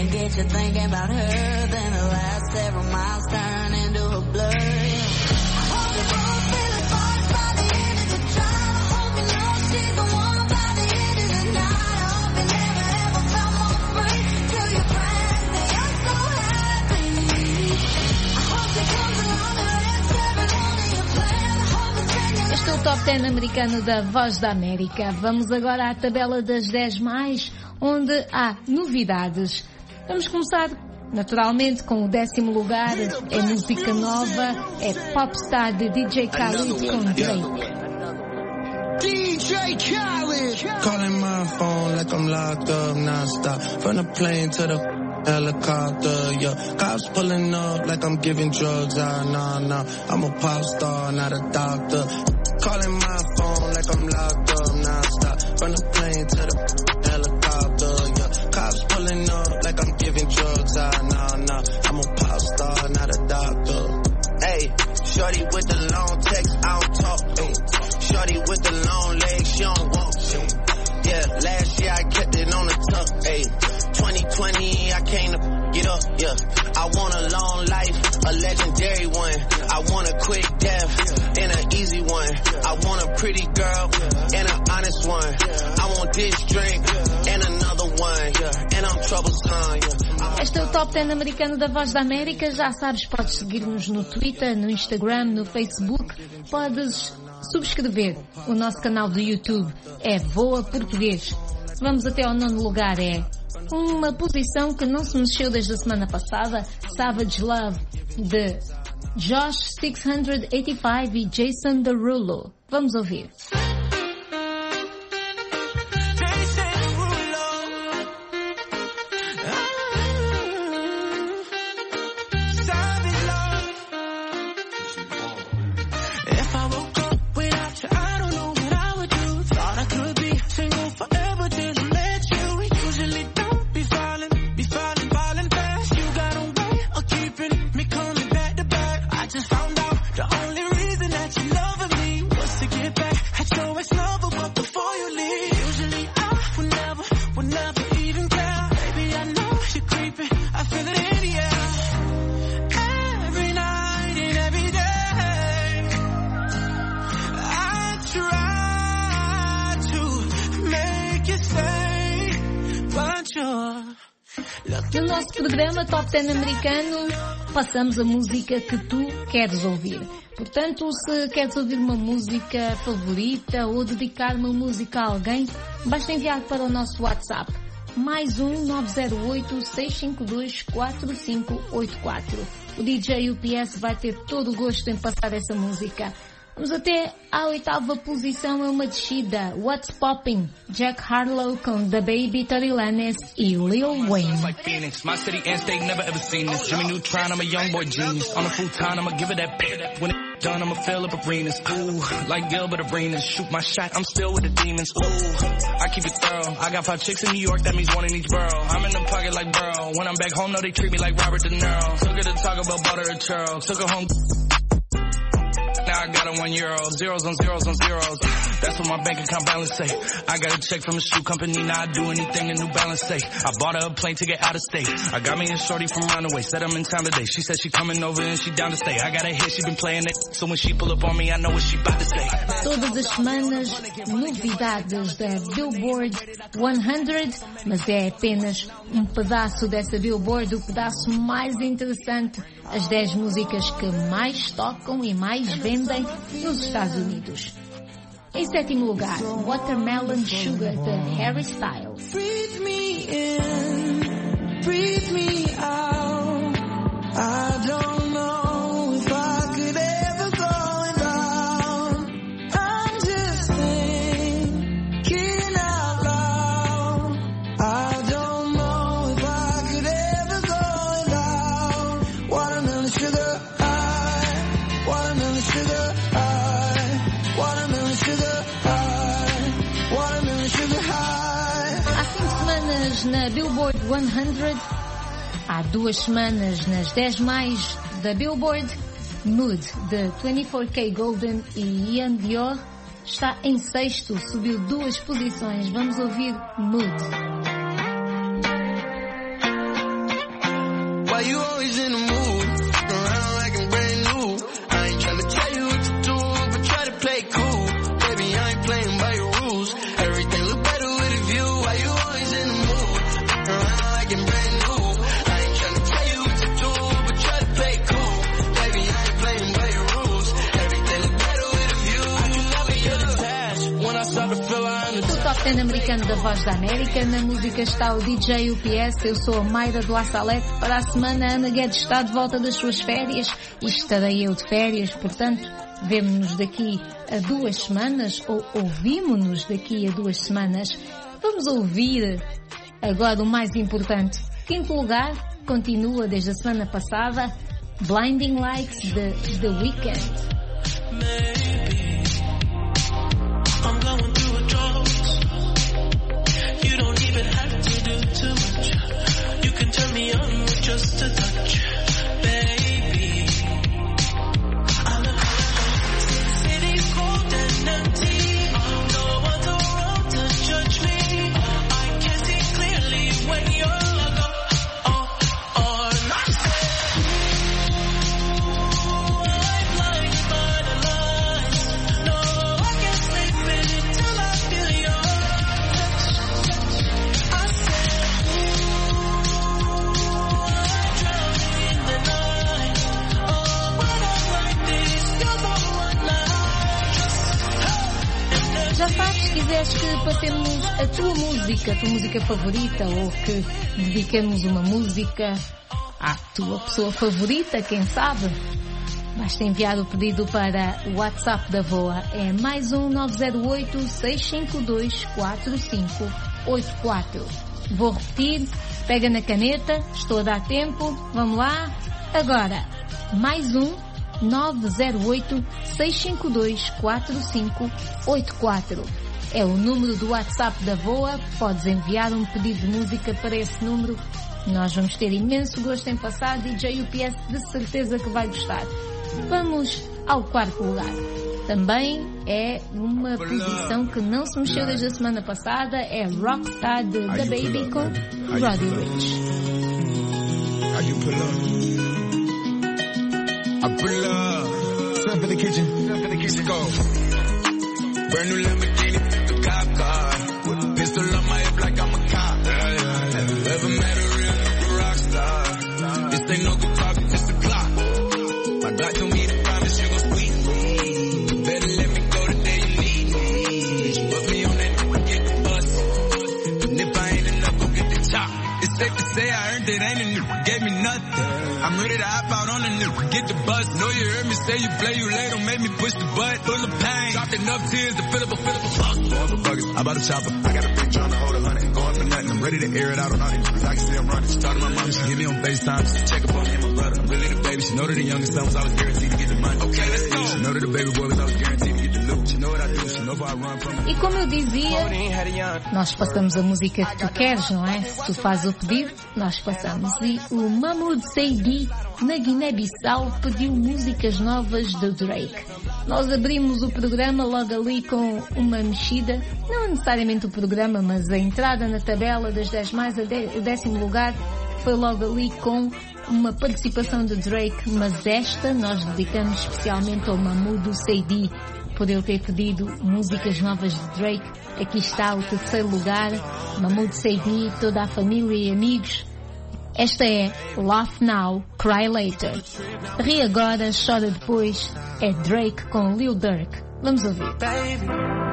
[SPEAKER 17] gonna get you thinking about her. Then the last several miles turn into a blur. I hope you both feel it fast by the end of the drive. I hope you know she's the one by the end of the night. I hope you never ever felt more free till your friends say you're so happy. I hope it comes along and lets every one of your plans. I hope it's taking.
[SPEAKER 13] Este é o Top dez americano da Voz da América. Vamos agora à tabela das dez mais, onde há novidades. Vamos começar, naturalmente, com o décimo lugar. É música nova, é Popstar de D J Khaled com Drake.
[SPEAKER 22] D J Khaled. Calling my phone like I'm locked up non-stop. From the plane to the helicopter, yeah. Cops pulling up like I'm giving drugs. Ah, nah, nah. I'm a pop star, not a doctor. Calling my phone like I'm locked up non-stop. From the plane to the helicopter, yeah. Cops pulling up like I'm giving drugs. Ah, nah, nah. I'm a pop star, not a doctor. Hey, shorty with the long text, I don't talk. Ay. Shorty with the long legs, she don't walk. Ay. Yeah, last year I kept it on the tuck. Ay. twenty twenty, I came to get up. Yeah, I want a long life, a legendary one. I want a quick death and an easy one. I want a pretty girl and an honest one. I want this drink and another one. Yeah, and I'm troublesome. Yeah.
[SPEAKER 13] Este é o Top dez americano da Voz da América. Já sabes, podes seguir-nos no Twitter, no Instagram, no Facebook. Podes subscrever o nosso canal do YouTube. É Voa Português. Vamos até ao nono lugar. É uma posição que não se mexeu desde a semana passada. Savage Love, de Josh seiscentos e oitenta e cinco e Jason Derulo. Vamos ouvir. No nosso programa Top dez americano, passamos a música que tu queres ouvir. Portanto, se queres ouvir uma música favorita ou dedicar uma música a alguém, basta enviar para o nosso WhatsApp. Mais um nove zero oito, seis cinco dois, quatro cinco oito quatro. O D J U P S vai ter todo o gosto em passar essa música. Vamos até à oitava posição, é uma descida. What's Poppin'? Jack Harlow com The Baby, Tory Lanez e Lil Wayne.
[SPEAKER 12] Like Phoenix, my city and state never ever seen this. Jimmy Neutron, I'm a young boy genius. On a futon, I'ma give it that pit. When it's done, I'ma fill up arenas. Ooh, like Gilbert Arenas. Shoot my shot, I'm still with the demons. Ooh, I keep it thorough. I got five chicks in New York, that means one in each borough. I'm in the pocket like Burrow. When I'm back home, no, they treat me like Robert De Niro. Took her to Taco Bell, bought her a churro. Took her home. Now I got a one euro, zeros on zeros on zeros. That's what my bank account balance say. I got a check from a shoe company, now I do anything a New Balance say. I bought her a plane ticket out of state. I got me a shorty from Runaway, said I'm in town today. She said she coming over and she down to stay. I got a hit, she been playing it, so when she pull up on me, I know what she about to say.
[SPEAKER 13] Todas as semanas, novidades da Billboard cem, mas é apenas um pedaço dessa Billboard, o pedaço mais interessante, as dez músicas que mais tocam e mais vendem nos Estados Unidos. Em sétimo lugar, Watermelon Sugar, de Harry Styles.
[SPEAKER 16] Breathe me in, breathe me out. I don't know if I could ever go down. I'm just thinking out loud. I don't know if I could ever go down. Watermelon sugar high, watermelon sugar high, watermelon sugar high, watermelon sugar high.
[SPEAKER 13] Há cinco semanas na Billboard cem, há duas semanas nas dez mais da Billboard, Mood, de vinte e quatro K Golden e Ian Dior, está em sexto, subiu duas posições. Vamos ouvir Mood. Pan-Americano da Voz da América. Na música está o D J U P S. Eu sou a Mayra do Assalete. Para a semana, a Ana Guedes está de volta das suas férias e estarei eu de férias. Portanto, vemo-nos daqui a duas semanas ou ouvimos-nos daqui a duas semanas. Vamos ouvir agora o mais importante. Quinto lugar, continua desde a semana passada, Blinding Lights de The Weeknd.
[SPEAKER 16] I'm going through a drought. You don't even have to do too much. You can turn me on with just a touch, baby. I'm a city's cold and empty. No one's around to judge me. I can see clearly when you're gone. Oh, oh, not I'm blinded by the lights. No, I can't sleep until I feel your touch. I said, ooh, I'm drowning in the night. Oh, when I'm like this, you're the one I trust.
[SPEAKER 13] Já sabes, se quiseres que passemos a tua música, a tua música favorita, ou que dediquemos uma música à tua pessoa favorita, quem sabe, basta enviar o pedido para o WhatsApp da V O A. É mais um nove zero oito, seis cinco dois, quatro cinco oito quatro. Vou repetir, pega na caneta, estou a dar tempo, vamos lá. Agora, mais um nove zero oito, seis cinco dois, quatro cinco oito quatro. É o número do WhatsApp da V O A. Podes enviar um pedido de música para esse número. Nós vamos ter imenso gosto em passar. D J U P S de certeza que vai gostar. Vamos ao quarto lugar. Também é uma posição que não se mexeu desde a semana passada. É Rockstar de The Baby com Roddy Ricch.
[SPEAKER 18] How you pull up? I pull up. Step in the kitchen. Step in the kitchen. Let's go. Brand new Lamborghini, the cop car. With a pistol on my hip like I'm a cop. Have you ever met a real nigga rock star? This ain't no guitar, it's just a clock. My God told me to promise you gon' squeeze me. Better let me go the day you leave me. Put me on that and get the bus. And if I ain't enough, go get the chop. It's safe to say I earned it, ain't a nigga gave me nothing. I'm ready to hop out on a nigga, get the bus. Know you heard me say you play, you late, don't make me push the butt. Full of pain, dropped enough tears to fill up a, fill up a fuck. Going for buggers, I bought a chopper. I got a big drum to hold a hundred. Going for nothing, I'm ready to air it out on all these niggas. I can see I'm running. She talked to my mom, she hit me on FaceTime. She check up on me and my brother. I'm really the baby. She know that the youngest son was always guaranteed to get the money. Okay, let's go. She know that the baby boy was always guaranteed to get the loot. She know what I do, she know if I run from it.
[SPEAKER 13] E como eu dizia, nós passamos a música que tu queres, não é? Se tu fazes o pedido, nós passamos. E o Mahmoud Saidi, na Guiné-Bissau, pediu músicas novas de Drake. Nós abrimos o programa logo ali com uma mexida, não necessariamente o programa, mas a entrada na tabela das dez mais, o décimo lugar, foi logo ali com uma participação de Drake, mas esta nós dedicamos especialmente ao Mahmoud Saidi, por ele ter pedido músicas novas de Drake. Aqui está o terceiro lugar, Mahmoud Saidi, toda a família e amigos. Esta é Laugh Now, Cry Later. Ri agora, chora depois. É Drake com Lil Durk. Vamos ouvir.
[SPEAKER 16] Baby,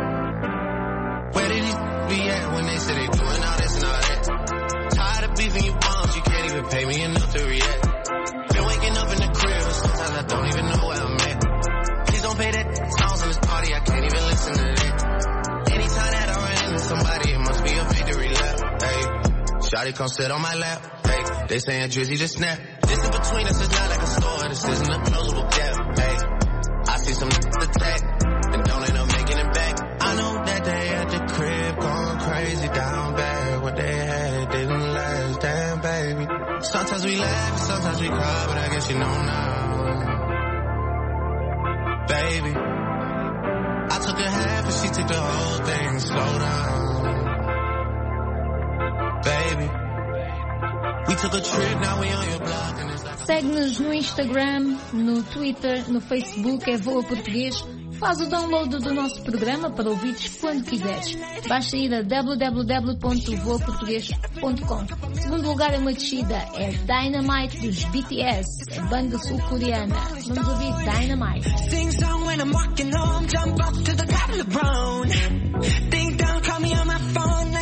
[SPEAKER 16] where did you be at when they say they doing all this and all that? Tired of beefing you bums, you can't even pay me enough to react. Been waking up in the crib, sometimes I don't even know where I'm at. Please don't pay that songs in this party, I can't even listen to that. Anytime that I run into somebody, it must be a victory lap. Hey, shawty come sit on my lap. Hey, they saying Drizzy just snap. This in between us is not like a store, this isn't a closable gap. Hey, I see some attack and don't end up making it back. I know that they at the crib going crazy down bad. What they had didn't last, damn baby. Sometimes we laugh, sometimes we cry, but I guess you know now, baby. I took a half and she took the whole thing. Slow down, baby. We took a trip, now we on your block and it's like...
[SPEAKER 13] Segue-nos no Instagram, no Twitter, no Facebook, é Voa Português. Faz o download do nosso programa para ouvires quando quiseres. Basta ir a w w w ponto voa português ponto com. Segundo lugar é uma descida, é Dynamite dos B T S, a banda sul-coreana. Vamos ouvir Dynamite.
[SPEAKER 16] Sing song when I'm walking home, jump up to the top of the brown. Ding dong, call me on my phone.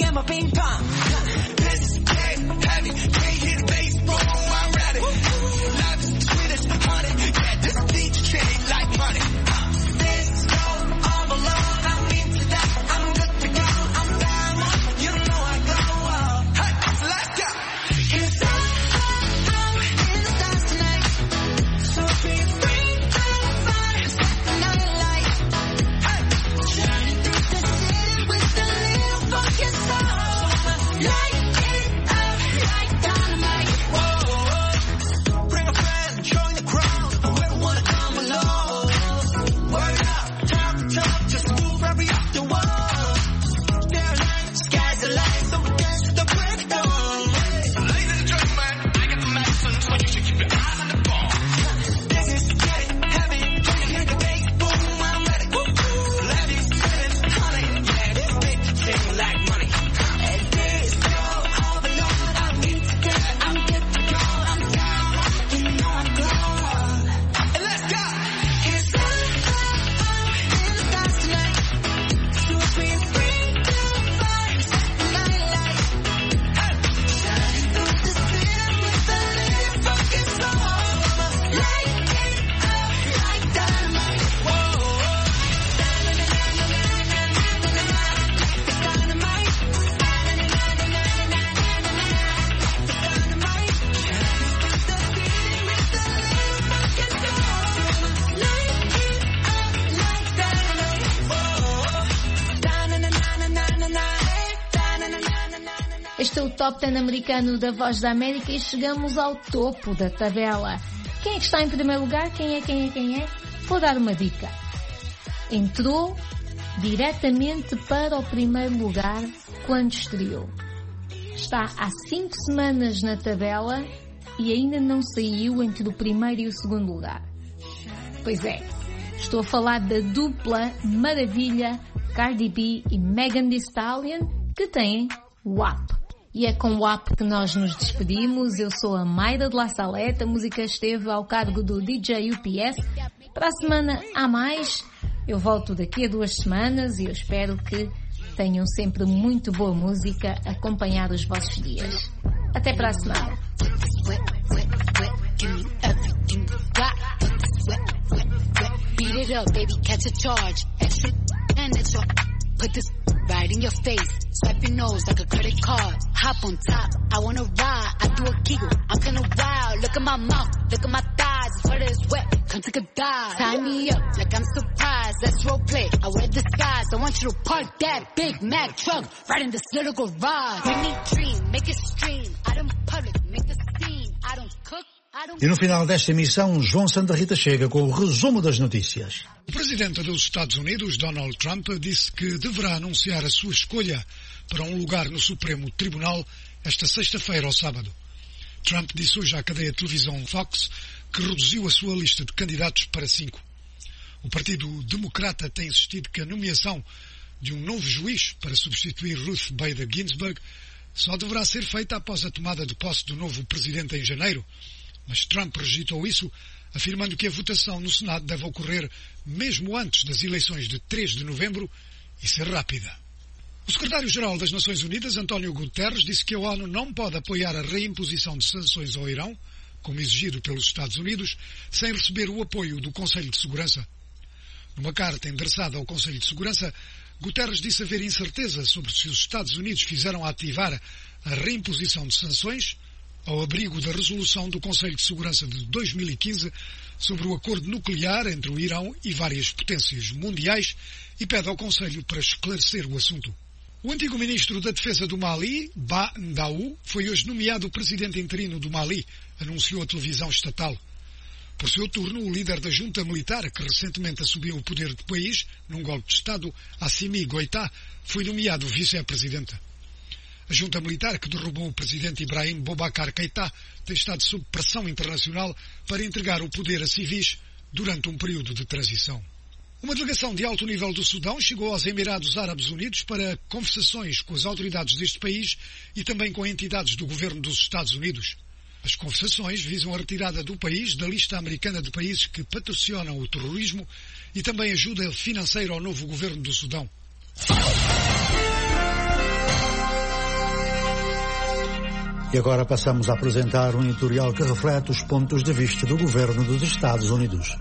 [SPEAKER 16] and my ping pong. Let's get heavy, can't hit the bass, boom, I'm ready. Love is the sweetest, honey. Yeah, this beat change like money. Let's go all alone, I'm into that. I'm good to go, I'm down, you know I go. Hey, let's go. 'Cause I, I, I'm in the stars tonight. So free, free, I'm fine. Set the night light. Hey, shining through the city with a little fucking soul. Light it up like dynamite. Whoa, bring a friend, join the crowd. Whoever wanna come along. Word up, talk, talk, just move right up the wall. There light, sky's the light, so we dance to the break of dawn. Ladies and gentlemen, I got the medicine, so you should keep your eyes on the ball. This is getting heavy, can you hear the bass? Boom, I'm ready. Woo, woo. Levies, feelings, honey, yeah, this bitch ching like money. And this go all alone, I'm into that, I'm good to go, I'm down, you know I go. And let's go. 'Cause I, I, I'm in the stars tonight. So free, free, I'm fine. Set the night light. Hey, shining through the city with a little fucking soul. Light it up like dynamite. Whoa, it's dynamite.
[SPEAKER 13] Este é o Top dez americano da Voz da América e chegamos ao topo da tabela. Quem é que está em primeiro lugar? Quem é, quem é, quem é? Vou dar uma dica. Entrou diretamente para o primeiro lugar quando estreou. Está há cinco semanas na tabela e ainda não saiu entre o primeiro e o segundo lugar. Pois é, estou a falar da dupla maravilha Cardi B e Megan Thee Stallion, que têm W A P. E é com o W A P que nós nos despedimos. Eu sou a Mayra de La Salete, a música esteve ao cargo do D J U P S. Para a semana há mais, eu volto daqui a duas semanas e eu espero que tenham sempre muito boa música a acompanhar os vossos dias. Até para a semana.
[SPEAKER 5] Beat it up, baby, catch a charge. Extra and it's your put this right in your face. Swipe your nose like a credit card. Hop on top, I wanna ride. I do a giggle, I'm kinda wild. Look at my mouth, look at my thighs. It's wet, it's wet, come take a dive. Tie me up like I'm surprised. Let's role play. I wear disguise. I want you to park that Big Mac truck right in this little garage. Make me dream, make it stream. Out in public, make a scene. I don't cook.
[SPEAKER 14] E no final desta emissão, João Santa Rita chega com o resumo das notícias.
[SPEAKER 1] O presidente dos Estados Unidos, Donald Trump, disse que deverá anunciar a sua escolha para um lugar no Supremo Tribunal esta sexta-feira ou sábado. Trump disse hoje à cadeia de televisão Fox que reduziu a sua lista de candidatos para cinco. O Partido Democrata tem insistido que a nomeação de um novo juiz para substituir Ruth Bader Ginsburg só deverá ser feita após a tomada de posse do novo presidente em janeiro. Mas Trump rejeitou isso, afirmando que a votação no Senado deve ocorrer mesmo antes das eleições de três de novembro e ser rápida. O secretário-geral das Nações Unidas, António Guterres, disse que a ONU não pode apoiar a reimposição de sanções ao Irão, como exigido pelos Estados Unidos, sem receber o apoio do Conselho de Segurança. Numa carta endereçada ao Conselho de Segurança, Guterres disse haver incerteza sobre se os Estados Unidos fizeram ativar a reimposição de sanções ao abrigo da resolução do Conselho de Segurança de dois mil e quinze sobre o acordo nuclear entre o Irão e várias potências mundiais e pede ao Conselho para esclarecer o assunto. O antigo ministro da Defesa do Mali, Ba Ndaou, foi hoje nomeado presidente interino do Mali, anunciou a televisão estatal. Por seu turno, o líder da junta militar, que recentemente assumiu o poder do país, num golpe de Estado, Assimi Goïta, foi nomeado vice-presidente. A junta militar que derrubou o presidente Ibrahim Boubacar Keïta tem estado sob pressão internacional para entregar o poder a civis durante um período de transição. Uma delegação de alto nível do Sudão chegou aos Emirados Árabes Unidos para conversações com as autoridades deste país e também com entidades do governo dos Estados Unidos. As conversações visam a retirada do país da lista americana de países que patrocinam o terrorismo e também ajuda financeira ao novo governo do Sudão.
[SPEAKER 14] E agora passamos a apresentar um editorial que reflete os pontos de vista do governo dos Estados Unidos.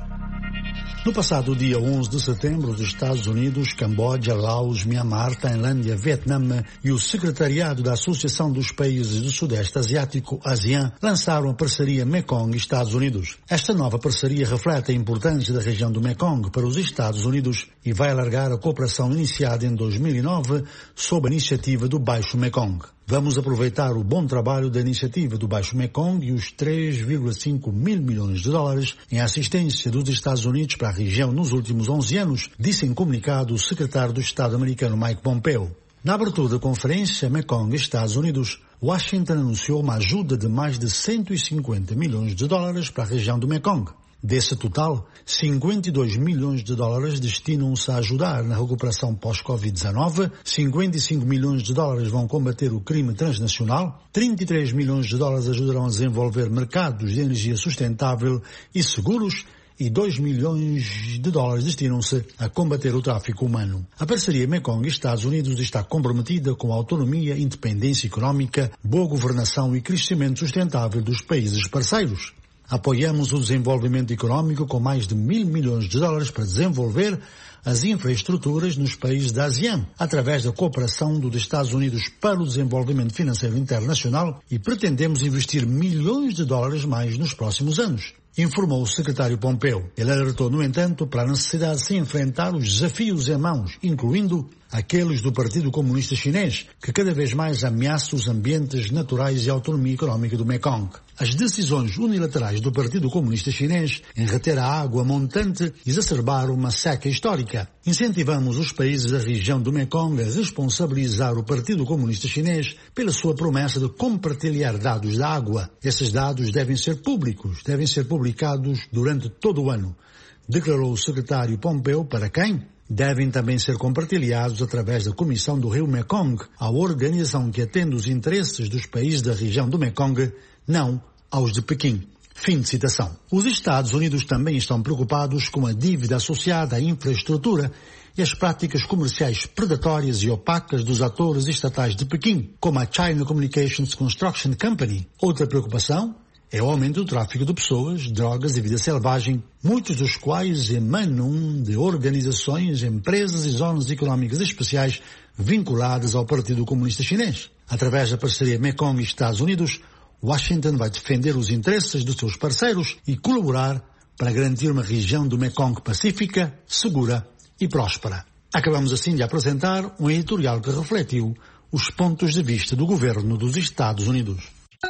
[SPEAKER 14] No passado dia onze de setembro, os Estados Unidos, Camboja, Laos, Myanmar, Tailândia, Vietnã e o Secretariado da Associação dos Países do Sudeste Asiático, ASEAN, lançaram a parceria Mekong-Estados Unidos. Esta nova parceria reflete a importância da região do Mekong para os Estados Unidos e vai alargar a cooperação iniciada em dois mil e nove sob a iniciativa do Baixo Mekong. Vamos aproveitar o bom trabalho da iniciativa do Baixo Mekong e os três vírgula cinco mil milhões de dólares em assistência dos Estados Unidos para a região nos últimos onze anos, disse em comunicado o secretário do Estado americano Mike Pompeo. Na abertura da conferência Mekong-Estados Unidos, Washington anunciou uma ajuda de mais de cento e cinquenta milhões de dólares para a região do Mekong. Desse total, cinquenta e dois milhões de dólares destinam-se a ajudar na recuperação pós-covid dezenove, cinquenta e cinco milhões de dólares vão combater o crime transnacional, trinta e três milhões de dólares ajudarão a desenvolver mercados de energia sustentável e seguros e dois milhões de dólares destinam-se a combater o tráfico humano. A parceria Mekong-Estados Unidos está comprometida com a autonomia, independência económica, boa governação e crescimento sustentável dos países parceiros. Apoiamos o desenvolvimento econômico com mais de mil milhões de dólares para desenvolver as infraestruturas nos países da ASEAN, através da cooperação dos Estados Unidos para o desenvolvimento financeiro internacional e pretendemos investir milhões de dólares mais nos próximos anos, informou o secretário Pompeo. Ele alertou, no entanto, para a necessidade de se enfrentar os desafios em mãos, incluindo aqueles do Partido Comunista Chinês, que cada vez mais ameaça os ambientes naturais e a autonomia económica do Mekong. As decisões unilaterais do Partido Comunista Chinês em reter a água montante exacerbaram uma seca histórica. Incentivamos os países da região do Mekong a responsabilizar o Partido Comunista Chinês pela sua promessa de compartilhar dados da água. Esses dados devem ser públicos, devem ser publicados durante todo o ano, declarou o secretário Pompeo, para quem devem também ser compartilhados através da Comissão do Rio Mekong, a organização que atende os interesses dos países da região do Mekong, não aos de Pequim. Fim de citação. Os Estados Unidos também estão preocupados com a dívida associada à infraestrutura e as práticas comerciais predatórias e opacas dos atores estatais de Pequim, como a China Communications Construction Company. Outra preocupação é o aumento do tráfico de pessoas, drogas e vida selvagem, muitos dos quais emanam de organizações, empresas e zonas económicas especiais vinculadas ao Partido Comunista Chinês. Através da parceria Mekong e Estados Unidos, Washington vai defender os interesses dos seus parceiros e colaborar para garantir uma região do Mekong pacífica, segura e próspera. Acabamos assim de apresentar um editorial que refletiu os pontos de vista do governo dos Estados Unidos.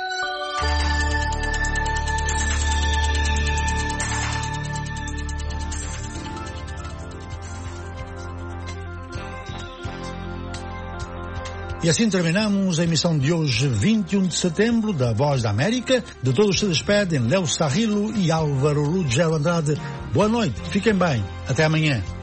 [SPEAKER 14] E assim terminamos a emissão de hoje, vinte e um de setembro, da Voz da América. De todos se despedem Léo Sarrilo e Álvaro Rugel Andrade. Boa noite, fiquem bem. Até amanhã.